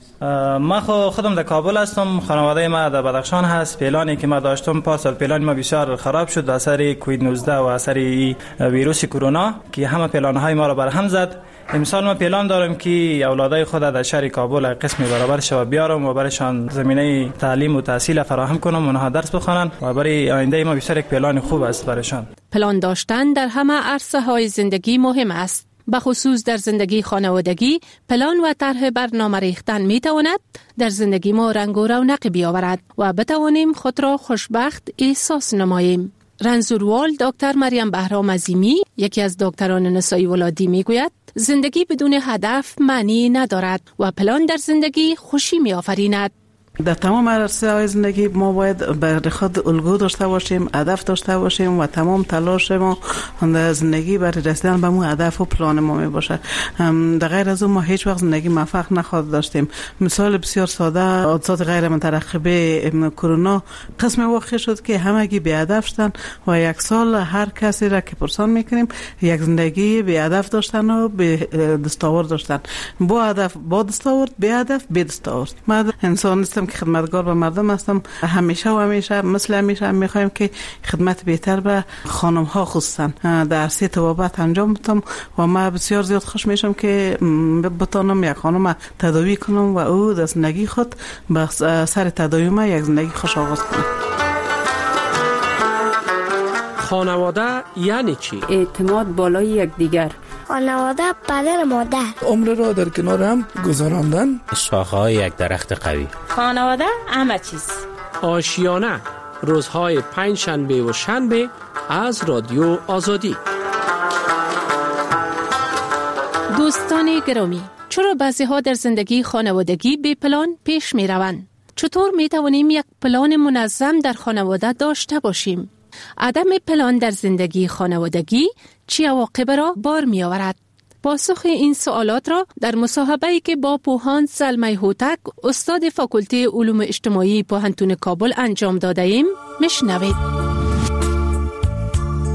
ما خودم در کابل هستم، خانواده ما در بدخشان هست. پلانی که ما داشتم پارسال پلان ما بسیار خراب شد در اثر کووید 19 و اثر ویروس کرونا که همه پلان‌های ما را بر هم زد. امسال ما پلان دارم که اولادای خود در شهر کابل قسمی برابر شو بیارم و برایشان زمینه تعلیم و تحصیل فراهم کنم، اونها درس بخوانن و برای آینده ما بسیار یک پلان خوب است برایشان. پلان داشتن در همه عرصه‌های زندگی مهم است. به خصوص در زندگی خانوادگی پلان و طرح برنامه ریختن می تواند در زندگی ما رنگ و رونق بیاورد و بتوانیم خود را خوشبخت احساس نماییم. رنزوروال دکتر مریم بهرام عظیمی یکی از دکتران نسایی ولادی می گوید زندگی بدون هدف معنی ندارد و پلان در زندگی خوشی می آفریند. در تمام عرصه‌های زندگی ما باید برای خود الگو داشته باشیم، هدف داشته باشیم و تمام تلاش ما در زندگی برای رسیدن به اون هدف و پلان ما می باشه. در غیر از اون ما هیچ وقت زندگی موفق نخواهد داشتیم. مثال بسیار ساده حادثات غیر مترقبه کرونا قسم واقع شد که همگی بی هدف شدن و یک سال هر کسی را که پرسان میکنیم یک زندگی بی هدف داشتن و بی دستاورد داشتن. با هدف با دستاورد، بی هدف بی دستاورد. من انسان هستم که خدمتگار به مردم هستم. همیشه و همیشه مثل همیشه میخوایم که خدمت بهتر به خانم ها خصوصا در عرصه طبابت انجام بدم و من بسیار زیاد خوش میشم که بتونم یک خانم تداوی کنم و او در زندگی خود به سر تداوی ما یک زندگی خوش آغاز کنه. خانواده یعنی چی؟ اعتماد بالای یکدیگر. خانواده پدر مادر. عمر را در کنار هم گذراندن. شاخه‌های یک درخت قوی. خانواده همه چیز. آشیانه روزهای 5 شنبه و شنبه از رادیو آزادی. دوستان گرامی، چرا بعضی ها در زندگی خانوادگی بی پلان پیش می روند؟ چطور می توانیم یک پلان منظم در خانواده داشته باشیم؟ عدم پلان در زندگی خانوادگی چه عواقب را بار می آورد؟ پاسخ این سوالات را در مصاحبه‌ای که با پوهاند زلمه هوتک استاد فاکولته علوم اجتماعی پوهنتون کابل انجام داده ایم میشنوید.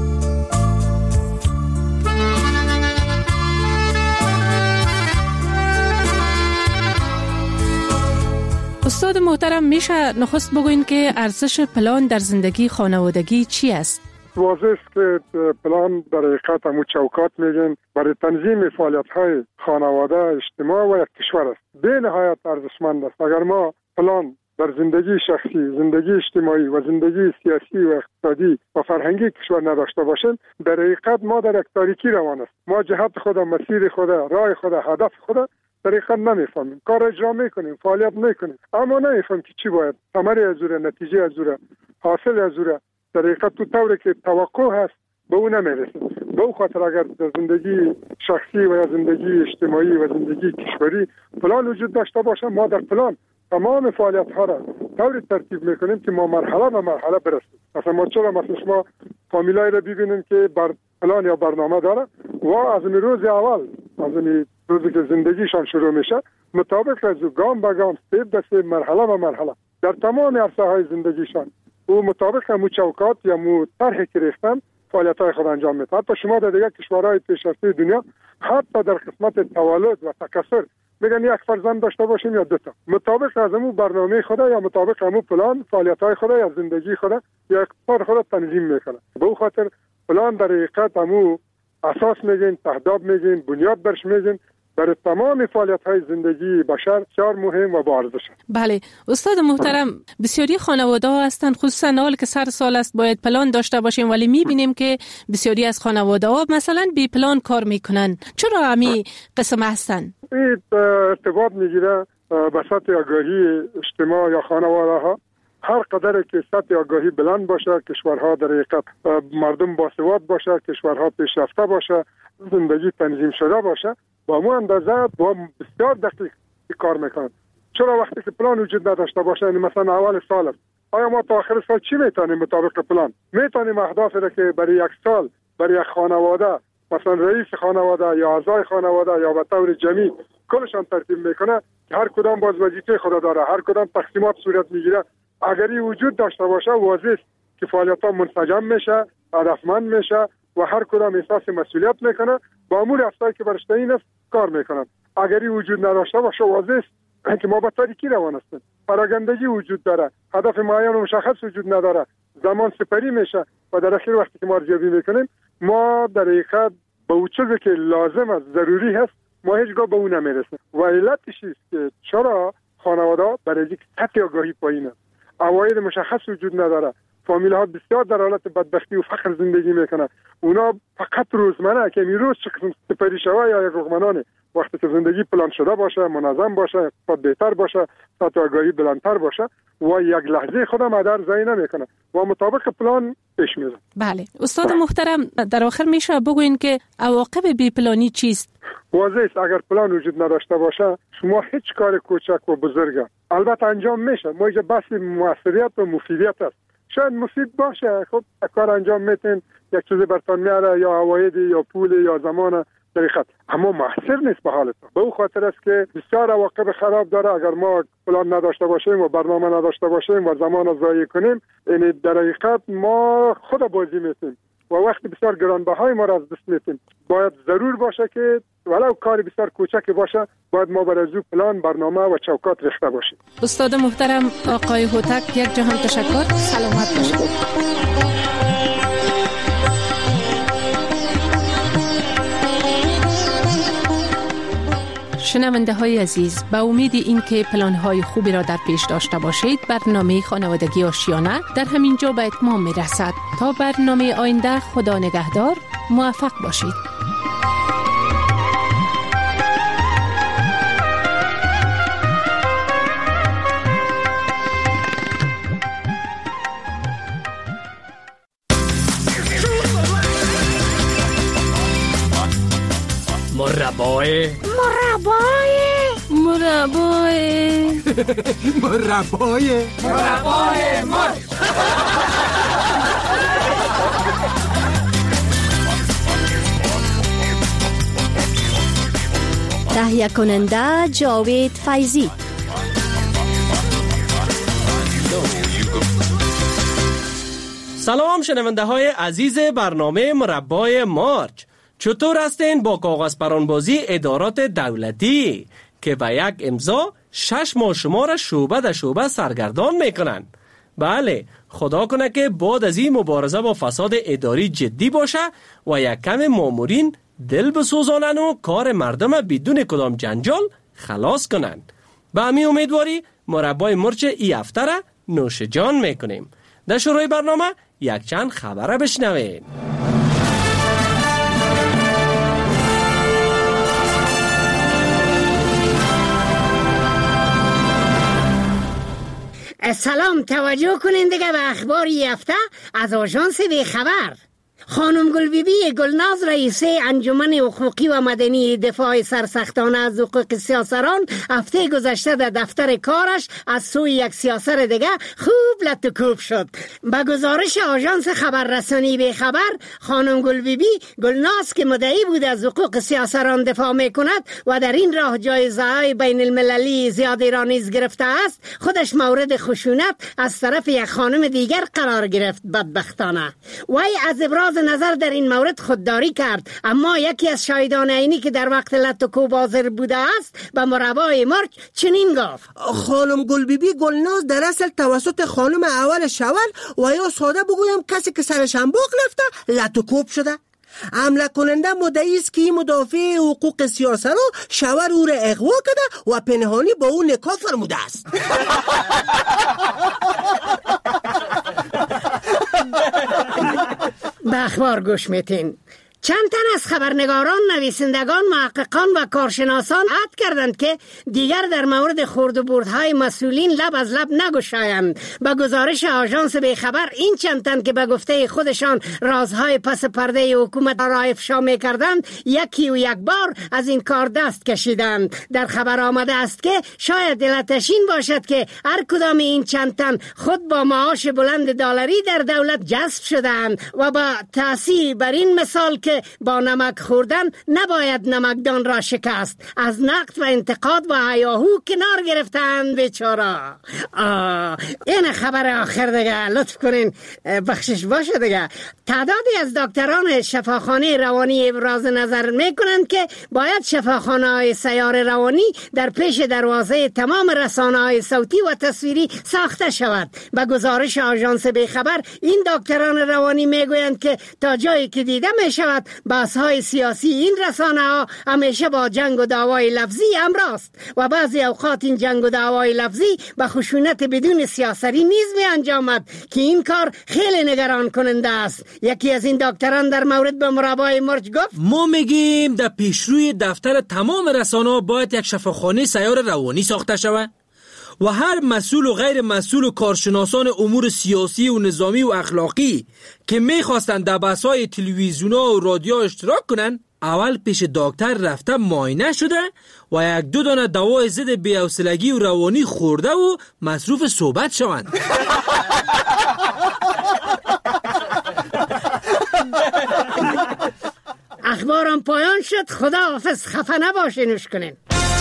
استاد محترم، میشه نخست بگوین که ارزش پلان در زندگی خانوادگی چی است؟ واضح است که پلان در حقیقت همون چوکات میگن برای تنظیم فعالیت‌های خانواده، اجتماع و یک کشور است. به نهایت ارزشمند است. اگر ما پلان در زندگی شخصی، زندگی اجتماعی و زندگی سیاسی و اقتصادی و فرهنگی کشور نداشته باشیم، در حقیقت ما در یک تاریکی روان است. ما جهت خود، مسیر خود، راه خود، هدف خود در حقیقت نمیفهمیم. کار اجرا میکنیم، فعالیت میکنیم، اما نمیفهمیم که چی باید، ثمره از اون، نتیجه از اون، حاصل از اون در حقیقت تو طوری که توقع هست به اون نمیرسیم. به اون خاطر اگر در زندگی شخصی و یا زندگی اجتماعی و زندگی کشوری پلان وجود داشته باشه، ما در پلان تمام فعالیت ها را طوری ترتیب میکنیم که ما مرحله به مرحله برسیم. مثلا شما فامیلای را ببینیم که بر پلان یا برنامه داره و از این روز اول، از این روزی که زندگیشان شروع میشه، مطابق از گام به گام، استپ به استپ، مرحله به مرحله در تمام عرصه های زندگیشان و مطابق همون چوکات یا مو طرحی که ریختن فعالیت‌های خود انجام میده. حتی شما در دیگر کشورهای پیشرفته دنیا حتی در قسمت تولد و تکثر میگن یک فرزند داشته باشیم یا دو تا، مطابق از همون برنامه خود یا مطابق همون پلان فعالیت‌های خود یا زندگی خود یا اقتصاد خود تنظیم میکنه. به اون خاطر پلان در حقیقت همون اساس میگن، تهداب میگن، بنیاد برش میگن برای تمام فعالیت‌های زندگی بشر بسیار مهم و با ارزش است. بله استاد محترم، بسیاری خانواده‌ها هستند، خصوصا حال که سر سال است باید پلان داشته باشیم، ولی می‌بینیم که بسیاری از خانواده‌ها مثلا بی پلان کار میکنن. چرا همین قسم هستند؟ این ارتباط میگیره به سطح آگاهی اجتماع یا خانواده‌ها. هر قدر که سطح آگاهی بلند باشه، کشورها در حقیقت مردم باسواد باشه، کشورها پیشرفته باشه، زندگی تنظیم شده باشه، با مو اندازه با بسیار دقیق کار میکنن. چرا وقتی که پلان وجود نداشته باشه، یعنی مثلا اول سال است، آیا ما تا آخر سال چی میتونیم مطابق پلان؟ میتونیم اهدافی را که برای یک سال برای یک خانواده، مثلا رئیس خانواده یا اعضای خانواده یا به طور جمعی کلشان ترتیب میکنه که هر کدام باز وظیفه خود داره، هر کدام تقسیمات صورت میگیره، اگر این وجود داشته باشه واضح است که فعالیت‌ها منسجم میشه، هدفمند میشه و هر کدام احساس مسئولیت میکنه، با امور افسایی که برش تعیین است کار میکنن. اگر این وجود نداشته باشه واضح است که ما به تاریکی روان هستیم، پراگندگی وجود داره، هدف معین و مشخص وجود نداره، زمان سپری میشه و در اخیر وقتی که ما ارزیابی میکنیم، ما در حقیقت به اون چیزی که لازم است، ضروری هست، ما هیچگاه به اون نمیرسیم. و علتش است که چرا خانواده برای یک سطح آگاهی پایین است، عواید مشخص وجود نداره، فامیل ها بسیار در حالت بدبختی و فقر زندگی میکنن. اونا فقط روزمره که این روز چه قسم سپری شوه یا یک رقمنانه، وقتی که زندگی پلان شده باشه، منظم باشه، اقتصاد بهتر باشه، سطح آگاهی بلندتر باشه و یک لحظه خودم هدر ضایع نمیکنه و مطابق پلان پیش میره. بله استاد محترم، در آخر میشه بگوین که عواقب بی پلانی چیست؟ واضح است اگر پلان وجود نداشته باشه، شما هیچ کار کوچک و بزرگ البته انجام میشه، ما اینجا بحث موثریت و مفیدیت است. شاید مفید باشه، خب کار انجام میتین، یک چیزی برتان میاره یا عواید یا پول یا زمان طریقت، اما محصر نیست به حالتون. به اون خاطر است که بسیار عواقب خراب داره اگر ما پلان نداشته باشیم و برنامه نداشته باشیم و زمان ضایع کنیم. یعنی در حقیقت ما خود بازی میتیم و وقت بسیار گرانبهای ما را از دست میتیم. باید ضرور باشه که ولو کار بسیار کوچکی باشه، باید ما برای زو پلان، برنامه و چوکات ریخته باشیم. استاد محترم آقای هوتک، یک جهان تشکر. سلامت باشید. شنونده های عزیز، با امید این که پلان های خوبی را در پیش داشته باشید، برنامه خانوادگی آشیانه در همین جا به اتمام می رسد. تا برنامه آینده، خدا نگهدار، موفق باشید. مربای تهیه کننده جاوید فیضی. سلام شنونده های عزیز برنامه مربای مارچ، چطور هستین با کاغذ پرانبازی ادارات دولتی که به یک امضا 6 ماه شما را شعبه در شعبه سرگردان میکنن. بله، خدا کنه که بعد از این مبارزه با فساد اداری جدی باشه و یک کم مامورین دل بسوزانن و کار مردم بدون کدام جنجال خلاص کنن. به همین امیدواری مربای مرچ ای هفته را نوش جان میکنیم. در شروع برنامه یک چند خبره بشنوین. سلام، توجه کنین دیگه به اخبار این هفته از آژانس بی خبر. خانم گلبیبی گلناز رئیسه انجمن حقوقی و مدنی دفاع سرسختانه از حقوق سیاسران هفته گذشته در دفتر کارش از سوی یک سیاسر دیگه خوب لط و کوب شد. با گزارش آژانس خبررسانی بی خبر، خانم گلبیبی گلناز که مدعی بود از حقوق سیاسران دفاع میکند و در این راه جایزه‌های بین المللی زیادی را نیز گرفته است، خودش مورد خشونت از طرف یک خانم دیگر قرار گرفت. بدبختانه وی از ابراز نظر در این مورد خودداری کرد، اما یکی از شاهدان عینی که در وقت لط و کوب حاضر بوده است به مربای مرچ چنین گفت: خانم گلبیبی گلناز در اصل توسط خانم اول شور و یا ساده بگویم کسی که سرش انباق رفته لط و کوب شده. حمله کننده مدعی است که این مدافع حقوق سیاسران شور او را اغوا کرده و پنهانی با او نکاح فرموده است. به اخبار گوش میتین. چند تن از خبرنگاران، نویسندگان، محققان و کارشناسان عهد کردند که دیگر در مورد خورد و بردهای مسئولین لب از لب نگشایند. با گزارش آژانس بی خبر، این چند تن که به گفته خودشان رازهای پس پرده حکومت را افشا می‌کردند، یکی و یک بار از این کار دست کشیدند. در خبر آمده است که شاید علتش این باشد که هر کدام این چند تن خود با معاش بلند دلاری در دولت جذب شدند و با تأثیر بر این مثال که با نمک خوردن نباید نمکدان را شکست، از نقد و انتقاد و هیاهو کنار گرفتند. بیچاره. این خبر آخر دیگه، لطف کنین بخشش باشه دیگه. تعدادی از دکتران شفاخانه روانی ابراز نظر میکنند که باید شفاخانه های سیار روانی در پیش دروازه تمام رسانه های صوتی و تصویری ساخته شود. به گزارش آژانس بی خبر، این دکتران روانی میگویند که تا جایی که دیده میشود بحث های سیاسی این رسانه ها همیشه با جنگ و دعوای لفظی همراست و بعضی اوقات این جنگ و دعوای لفظی به خشونت بدون سیاسری نیز می انجامد که این کار خیلی نگران کننده است. یکی از این دکتران در مورد به مربای مرچ گفت: ما میگیم در پیشروی دفتر تمام رسانه ها باید یک شفاخانه سیار روانی ساخته شود و هر مسئول و غیر مسئول و کارشناسان امور سیاسی و نظامی و اخلاقی که میخواستند در بحث‌های تلویزیون‌ها و رادیو اشتراک کنند، اول پیش دکتر رفته معاینه شده و 1-2 دانه دوای ضد بی‌حوصلگی و روانی خورده و مصروف صحبت شوند. اخبارم پایان شد. خدا حافظ. خفه نباشینش کنین.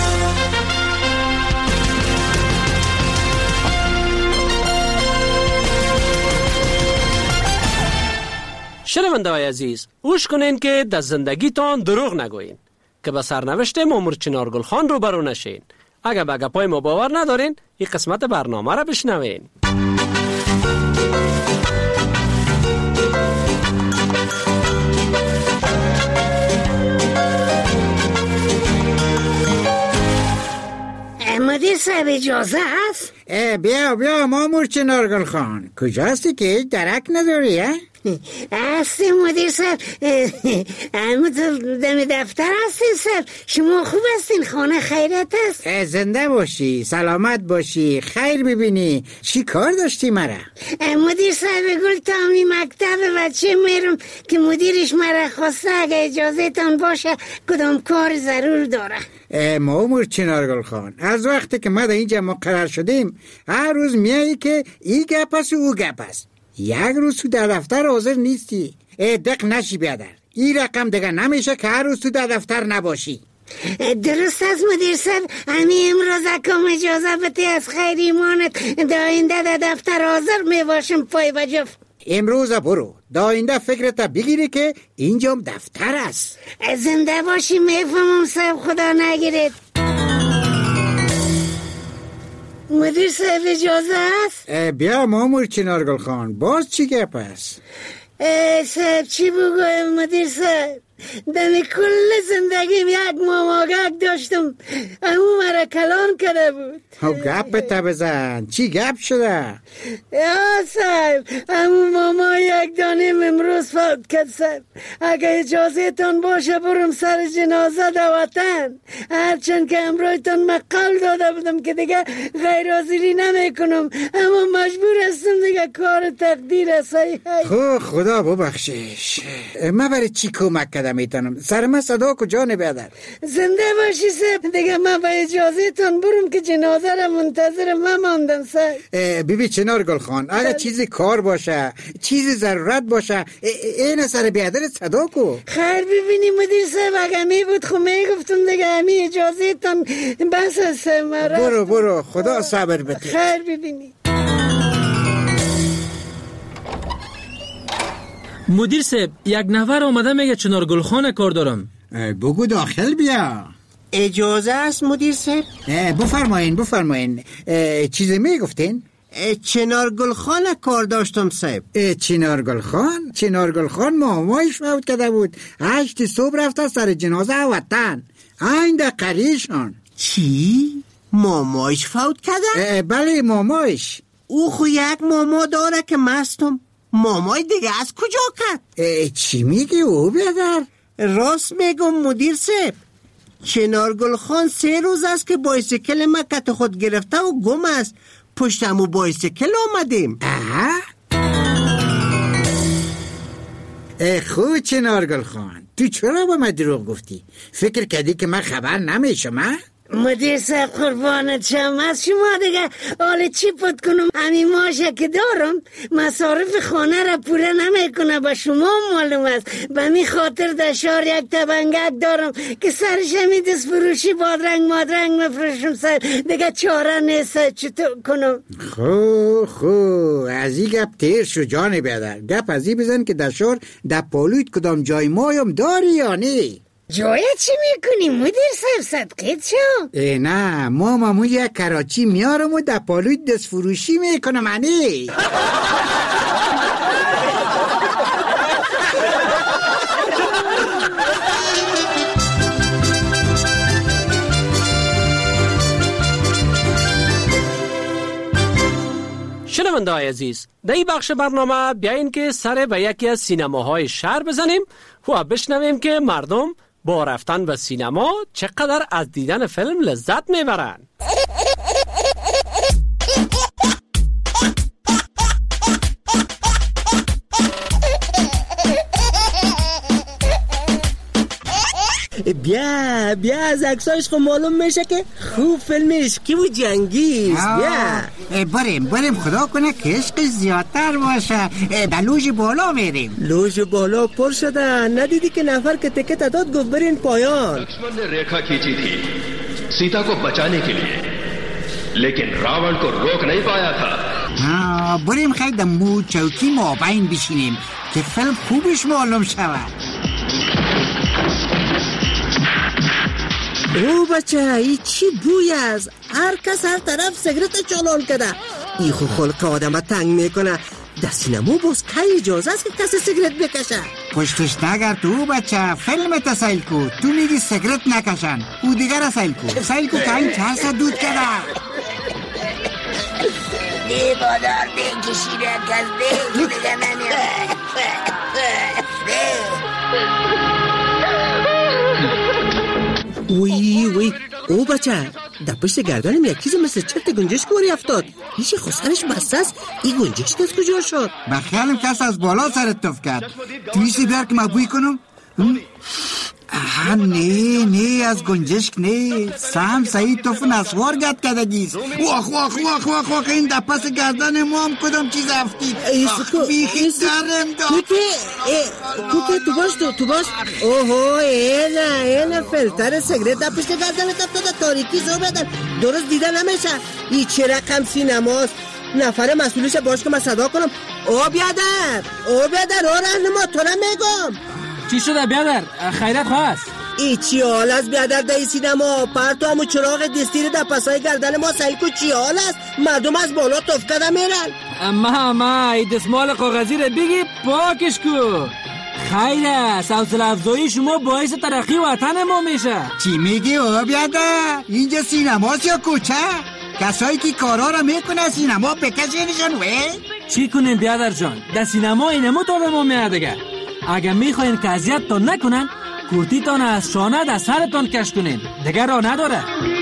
شنونده‌های عزیز، گوش کنین که در زندگیتان دروغ نگوین که به سرنوشت مامور چنار گل خان روبرو نشین. اگر به گپای ما باور ندارین، این قسمت برنامه را بشنوین. مدیر صاحب اجازه هست؟ بیا مامور چنار گل خان، کجاستی که درک نداری؟ هستی مدیر صاحب، دم دفتر هستی صاحب. شما خوب هستین؟ خانه خیرت است؟ زنده باشی، سلامت باشی، خیر ببینی. چی کار داشتی مرا؟ مدیر صاحب گل تامی مکتب بچه میرم که مدیرش مرا خواسته اگه اجازه تان باشه کدام کار ضرور داره. مامور چنار گل خان، از وقتی که ما در اینجا مقرر شدیم هر روز میایی که این گپ است و او گپ است. یک روز تو در دفتر حاضر نیستی. دق نشی بیادر، این رقم دیگه نمیشه که هر روز تو در دفتر نباشی. درست است مدیر صاحب. همین امروز اکم اجازه بده از خیر ایمانت داینده در دفتر حاضر میباشم پای بجف. امروز برو، داینده فکرت بگیری که اینجام دفتر است. زنده باشی. میفهمم صاحب، خدا نگیرید. مدیر صاحب اجازه است؟ بیا مامور چنارگل خان، باز چی گپ است؟ صاحب چی بگویم مدیر صاحب؟ دمی کل زندگیم یک ماماگک داشتم، امو مرا کلان کرده بود. گپ تا بزن، چی گپ شده؟ یا صاحب امو ماما یک دانیم امروز فوت کرد صاحب. اگه اجازه تان باشه برم سر جنازه در وطن، هرچند که امرویتان من قول داده بودم که دیگه غیر حاضری نمی کنم، اما مجبور هستم دیگه کار تقدیر است. خدا ببخشش، من برای چی کمک کردم میتونم؟ سر من صدا کجا نبیادر؟ زنده باشی صاحب، دیگه من با اجازه تان برم که جنازه را منتظر من ماندم صاحب. بیبی چنارگل خان، اگه چیزی کار باشه، چیزی ضرورت باشه، این سر بیادر صدا کو. خیر ببینی مدیر صاحب، اگه می بود خو میگفتم دیگه همی اجازه تان بس است مرا. برو خدا صبر بده. خیر ببینی. مدیر صاحب یک نفر آمده میگه چنارگل خان کار دارم. بگو داخل بیا. اجازه است مدیر صاحب؟ بفرمایین. چیزی میگفتین؟ چنارگل خان کار داشتم صاحب. چنارگل خان مامایش فوت کرده بود، 8 صبح رفته سر جنازه وطن، این در قریشان. چی؟ مامایش فوت کرده؟ بله مامایش. او خو یک ماما داره که مستم، مامای دیگه از کجا کرد؟ چی میگی او بیادر؟ راست میگم مدیر صاحب، چنارگل خان 3 روز است که بایسیکل ما کت خود گرفته و گم است، پشتمو بایسیکل آمدیم. خود چنارگل خان، تو چرا با من دروغ گفتی؟ فکر کردی که من خبر نمیشم؟ مدیر صاحب قربانت شم، از شما دیگه حال چی پد کنم؟ همین ماشه که دارم مصارف خانه را پوره نمی کنه، با شما معلوم است. به می خاطر در شهر یک تبنگک دارم که سرش همی دست فروشی بادرنگ مادرنگ مفروشم صاحب، دیگه چاره نیست چطور کنم؟ خو از این گپ تیر شو جان بیادر. گپ از این بزن که در شهر در پالویت کدام جای مایم داری یا نه؟ جای چی میکنی مدیر صاحب؟ صدقیت شو؟ نه مامو یک کراچی میارم و در پالویت دست فروشی میکنم انی. شنونده‌های عزیز، در این بخش برنامه بیاین که سر به یکی از سینماهای شهر بزنیم و بشنویم که مردم با رفتن به سینما چقدر از دیدن فیلم لذت میبرن. بیا از عکسایش خب معلوم میشه که خوب فیلم عشقی و جنگی است. بیا بریم خدا کنه که عشقش زیادتر باشه. در لوژ بالا میریم. لوژ بالا پر شده، ندیدی که نفر که تکت داد گفت برین پایان. लक्ष्मण ने रेखा खींची थी सीता को बचाने के लिए, लेकिन रावण को रोक नहीं पाया था. بریم خیلی دمو چوکی مابین بشینیم که فیلم خوبش معلوم شود. او بچه ای چی بوی است؟ هر کس هر طرف سیگرت چالان کرده. ای خو خلق آدم تنگ میکنه. در سینما باز که اجازه است که کسی سیگرت بکشه؟ پشتش نگرد تو بچه، فیلم تا سیل کو. تو میگی سیگرت نکشن، او دیگر را سیل کو که این 400 دود کرده. دیوادار بکشیده کس دیگه نمیاد. وی او بچه، در پشت گردنم یک چیز مثل چرت گنجش کوری افتاد. هیچی خسرش بسته است. این گنجش دست کجا شد؟ بخیالم کس از بالا سرت تف کرد. تویستی بیار که ما بوی کنم. نه از گنجشک نه. سهم سعید توف نسوار گد کدگیست. واخ این در پس گردن ما هم کدام چیز افتید. بیخی درم داد. کوکه تو باش. اوهو اینا فلتر سیگرت در پشت گردن افتاد. تاریکی زور بدن درست دیده نمیشه. این چه رقم سینماست؟ نفر مسئولش باش که من صدا کنم. او بیادر رهنما تو را میگم. چی شده بیادر؟ خیرت خواست؟ ای چی حال است بیادر دای سینما؟ پرتو همو چراغ دستی رو در پسای گردن ما سعی کو چی حال است؟ مردم از بالا تفکده میرن. اما ای دستمال کاغذی رو بگی پاکش کو. خیر است، حوصله افزایی شما باعث ترقی وطن ما میشه. چی میگی او بیادر؟ اینجا سینماست یا کوچه؟ کسایی که کارا رو میکنه سینما بکشینشون وی؟ چی کنین بیادر جان؟ در سینما اینمو تا به ما میادگه. اگه میخواین که اذیت تان نکنن کورتی تان از شانه در سرتان کش کنین، دیگر راه نداره.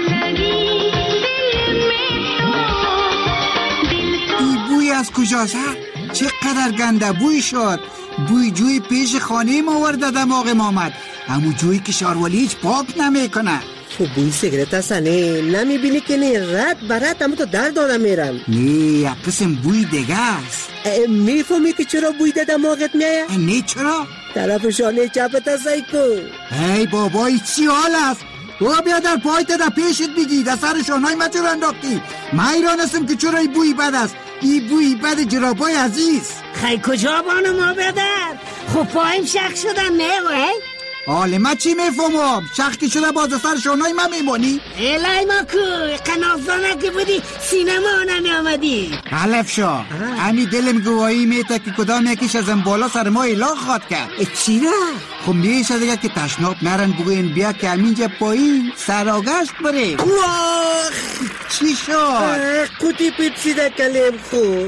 این بوی از کجاست؟ چقدر گنده بوی شد. بوی جوی پیش خانه ما ورده دماغ ما آمد. همو جوی که شاروالی هیچ پاک نمیکنه. خب بوی سیگرت هست نه؟ نمیبینی که نه رد برد همو تو در دارم میرم. نه یک قسم بوی دیگه است. میفهمی که چرا بوی ده دماغت میایه؟ نه چرا؟ طرف شانه چپت هست ایکو. ای بابای چی حال است؟ تو بیا در پایت در پیشت بگی در سر شانهای ما چرا انداختی؟ من ایران هستم که چرا ای بوی بد است. ای بوی بد جرابای عزیز. خیلی کجا بانو ما بدر؟ خب پایم شخ شدن نه وی؟ حاله من چی میفهمم؟ شخ که شده باز سر شانهای من میمونی؟ الهی ما کوی قنافزانه که بودی سینما نمی آمدی. حلف شو همی دلم گواهی میته که کدام یکیش ازم بالا سر ما اعلان خواد کرد. چی را؟ خب میشه دیگه که تشناب نرن بگوین بیا که همینجا پایین سراغشت بره. چی شد؟ قوطی پیپسی کلیم خود.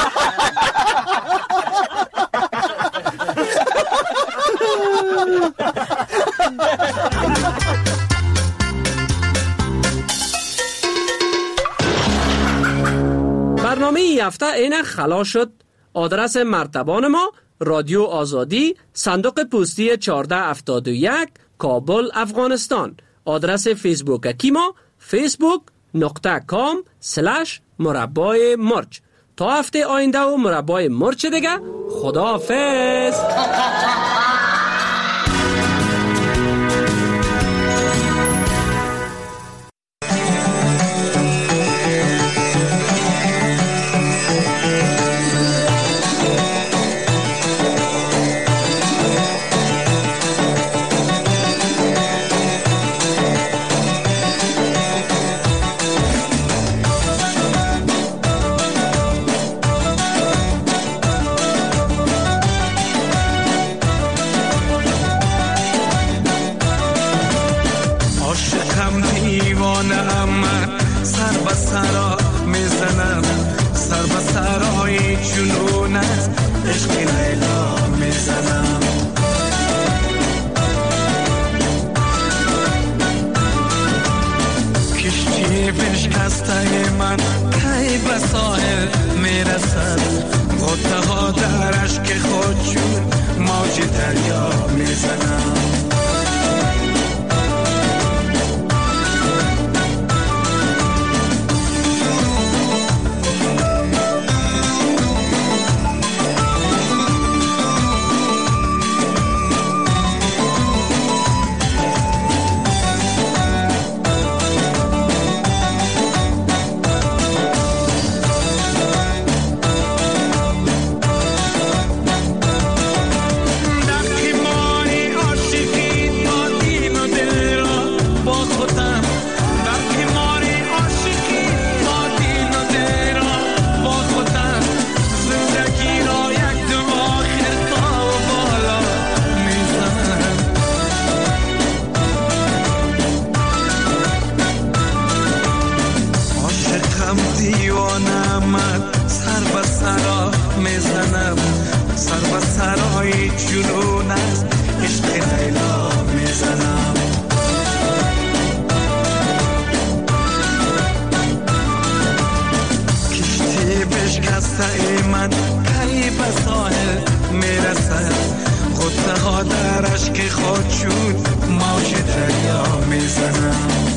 برنامه ای هفته اینه خلاص شد. آدرس مرتبان ما رادیو آزادی، صندوق پستی 1471 کابل افغانستان. آدرس فیسبوک اکی ما facebook.com/مربای مرچ. تا هفته آینده و مربای مرچ دیگه. خداحافظ. من کی به ساحل میرسد غصه ها در اشک خود شد موج دریا میزنم